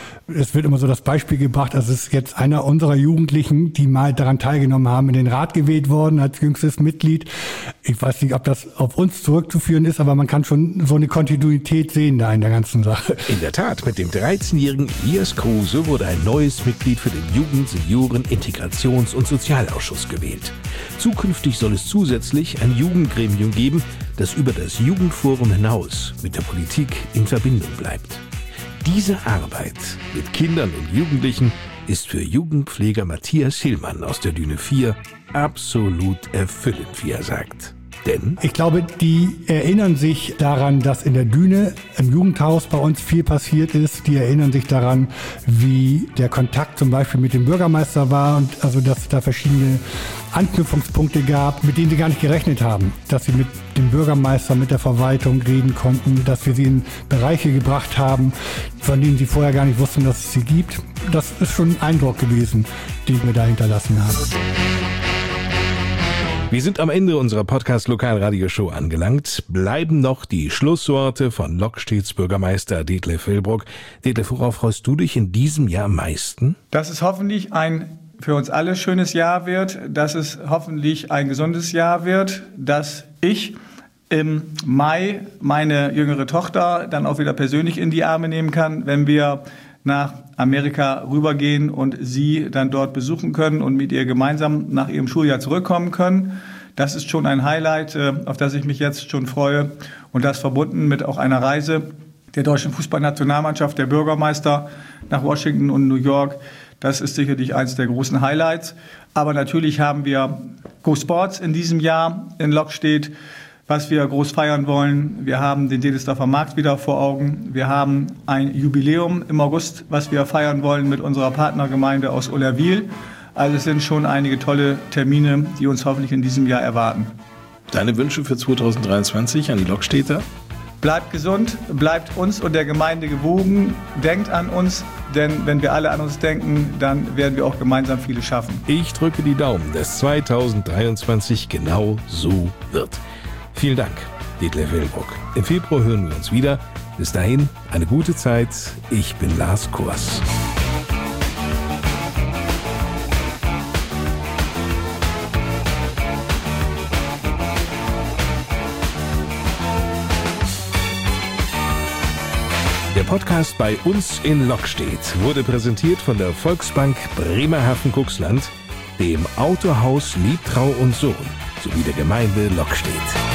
Es wird immer so das Beispiel gebracht, also es ist jetzt einer unserer Jugendlichen, die mal daran teilgenommen haben, in den Rat gewählt worden als jüngstes Mitglied. Ich weiß nicht, ob das auf uns zurückzuführen ist, aber man kann schon so eine Kontinuität sehen da in der ganzen Sache. In der Tat, mit dem 13-jährigen Elias Kruse wurde ein neues Mitglied für den Jugend-, Senioren-, Integrations- und Sozialausschuss gewählt. Zukünftig soll es zusätzlich ein Jugendgremium geben, das über das Jugendforum hinaus mit der Politik in Verbindung bleibt. Diese Arbeit mit Kindern und Jugendlichen ist für Jugendpfleger Matthias Hillmann aus der Düne 4 absolut erfüllend, wie er sagt. Denn ich glaube, die erinnern sich daran, dass in der Düne im Jugendhaus bei uns viel passiert ist. Die erinnern sich daran, wie der Kontakt zum Beispiel mit dem Bürgermeister war und also, dass es da verschiedene Anknüpfungspunkte gab, mit denen sie gar nicht gerechnet haben. Dass sie mit dem Bürgermeister, mit der Verwaltung reden konnten, dass wir sie in Bereiche gebracht haben, von denen sie vorher gar nicht wussten, dass es sie gibt. Das ist schon ein Eindruck gewesen, den wir da hinterlassen haben. Wir sind am Ende unserer Podcast-Lokalradioshow angelangt. Bleiben noch die Schlussworte von Lockstedts Bürgermeister Detlef Wellbrock. Detlef, worauf freust du dich in diesem Jahr am meisten? Dass es hoffentlich ein für uns alle schönes Jahr wird, dass es hoffentlich ein gesundes Jahr wird, dass ich im Mai meine jüngere Tochter dann auch wieder persönlich in die Arme nehmen kann, wenn wir nach Amerika rübergehen und sie dann dort besuchen können und mit ihr gemeinsam nach ihrem Schuljahr zurückkommen können. Das ist schon ein Highlight, auf das ich mich jetzt schon freue. Und das verbunden mit auch einer Reise der deutschen Fußballnationalmannschaft, der Bürgermeister nach Washington und New York. Das ist sicherlich eines der großen Highlights. Aber natürlich haben wir Go Sports in diesem Jahr in Lockstedt, was wir groß feiern wollen. Wir haben den Dedelsdorfer Markt wieder vor Augen. Wir haben ein Jubiläum im August, was wir feiern wollen mit unserer Partnergemeinde aus Ollerwil. Also es sind schon einige tolle Termine, die uns hoffentlich in diesem Jahr erwarten. Deine Wünsche für 2023 an die Lockstedter? Bleibt gesund, bleibt uns und der Gemeinde gewogen, denkt an uns, denn wenn wir alle an uns denken, dann werden wir auch gemeinsam vieles schaffen. Ich drücke die Daumen, dass 2023 genau so wird. Vielen Dank, Detlef Wellbrock. Im Februar hören wir uns wieder. Bis dahin, eine gute Zeit. Ich bin Lars Kors. Der Podcast Bei uns in Lockstedt wurde präsentiert von der Volksbank Bremerhaven-Cuxland, dem Autohaus Liebtrau und Sohn sowie der Gemeinde Lockstedt.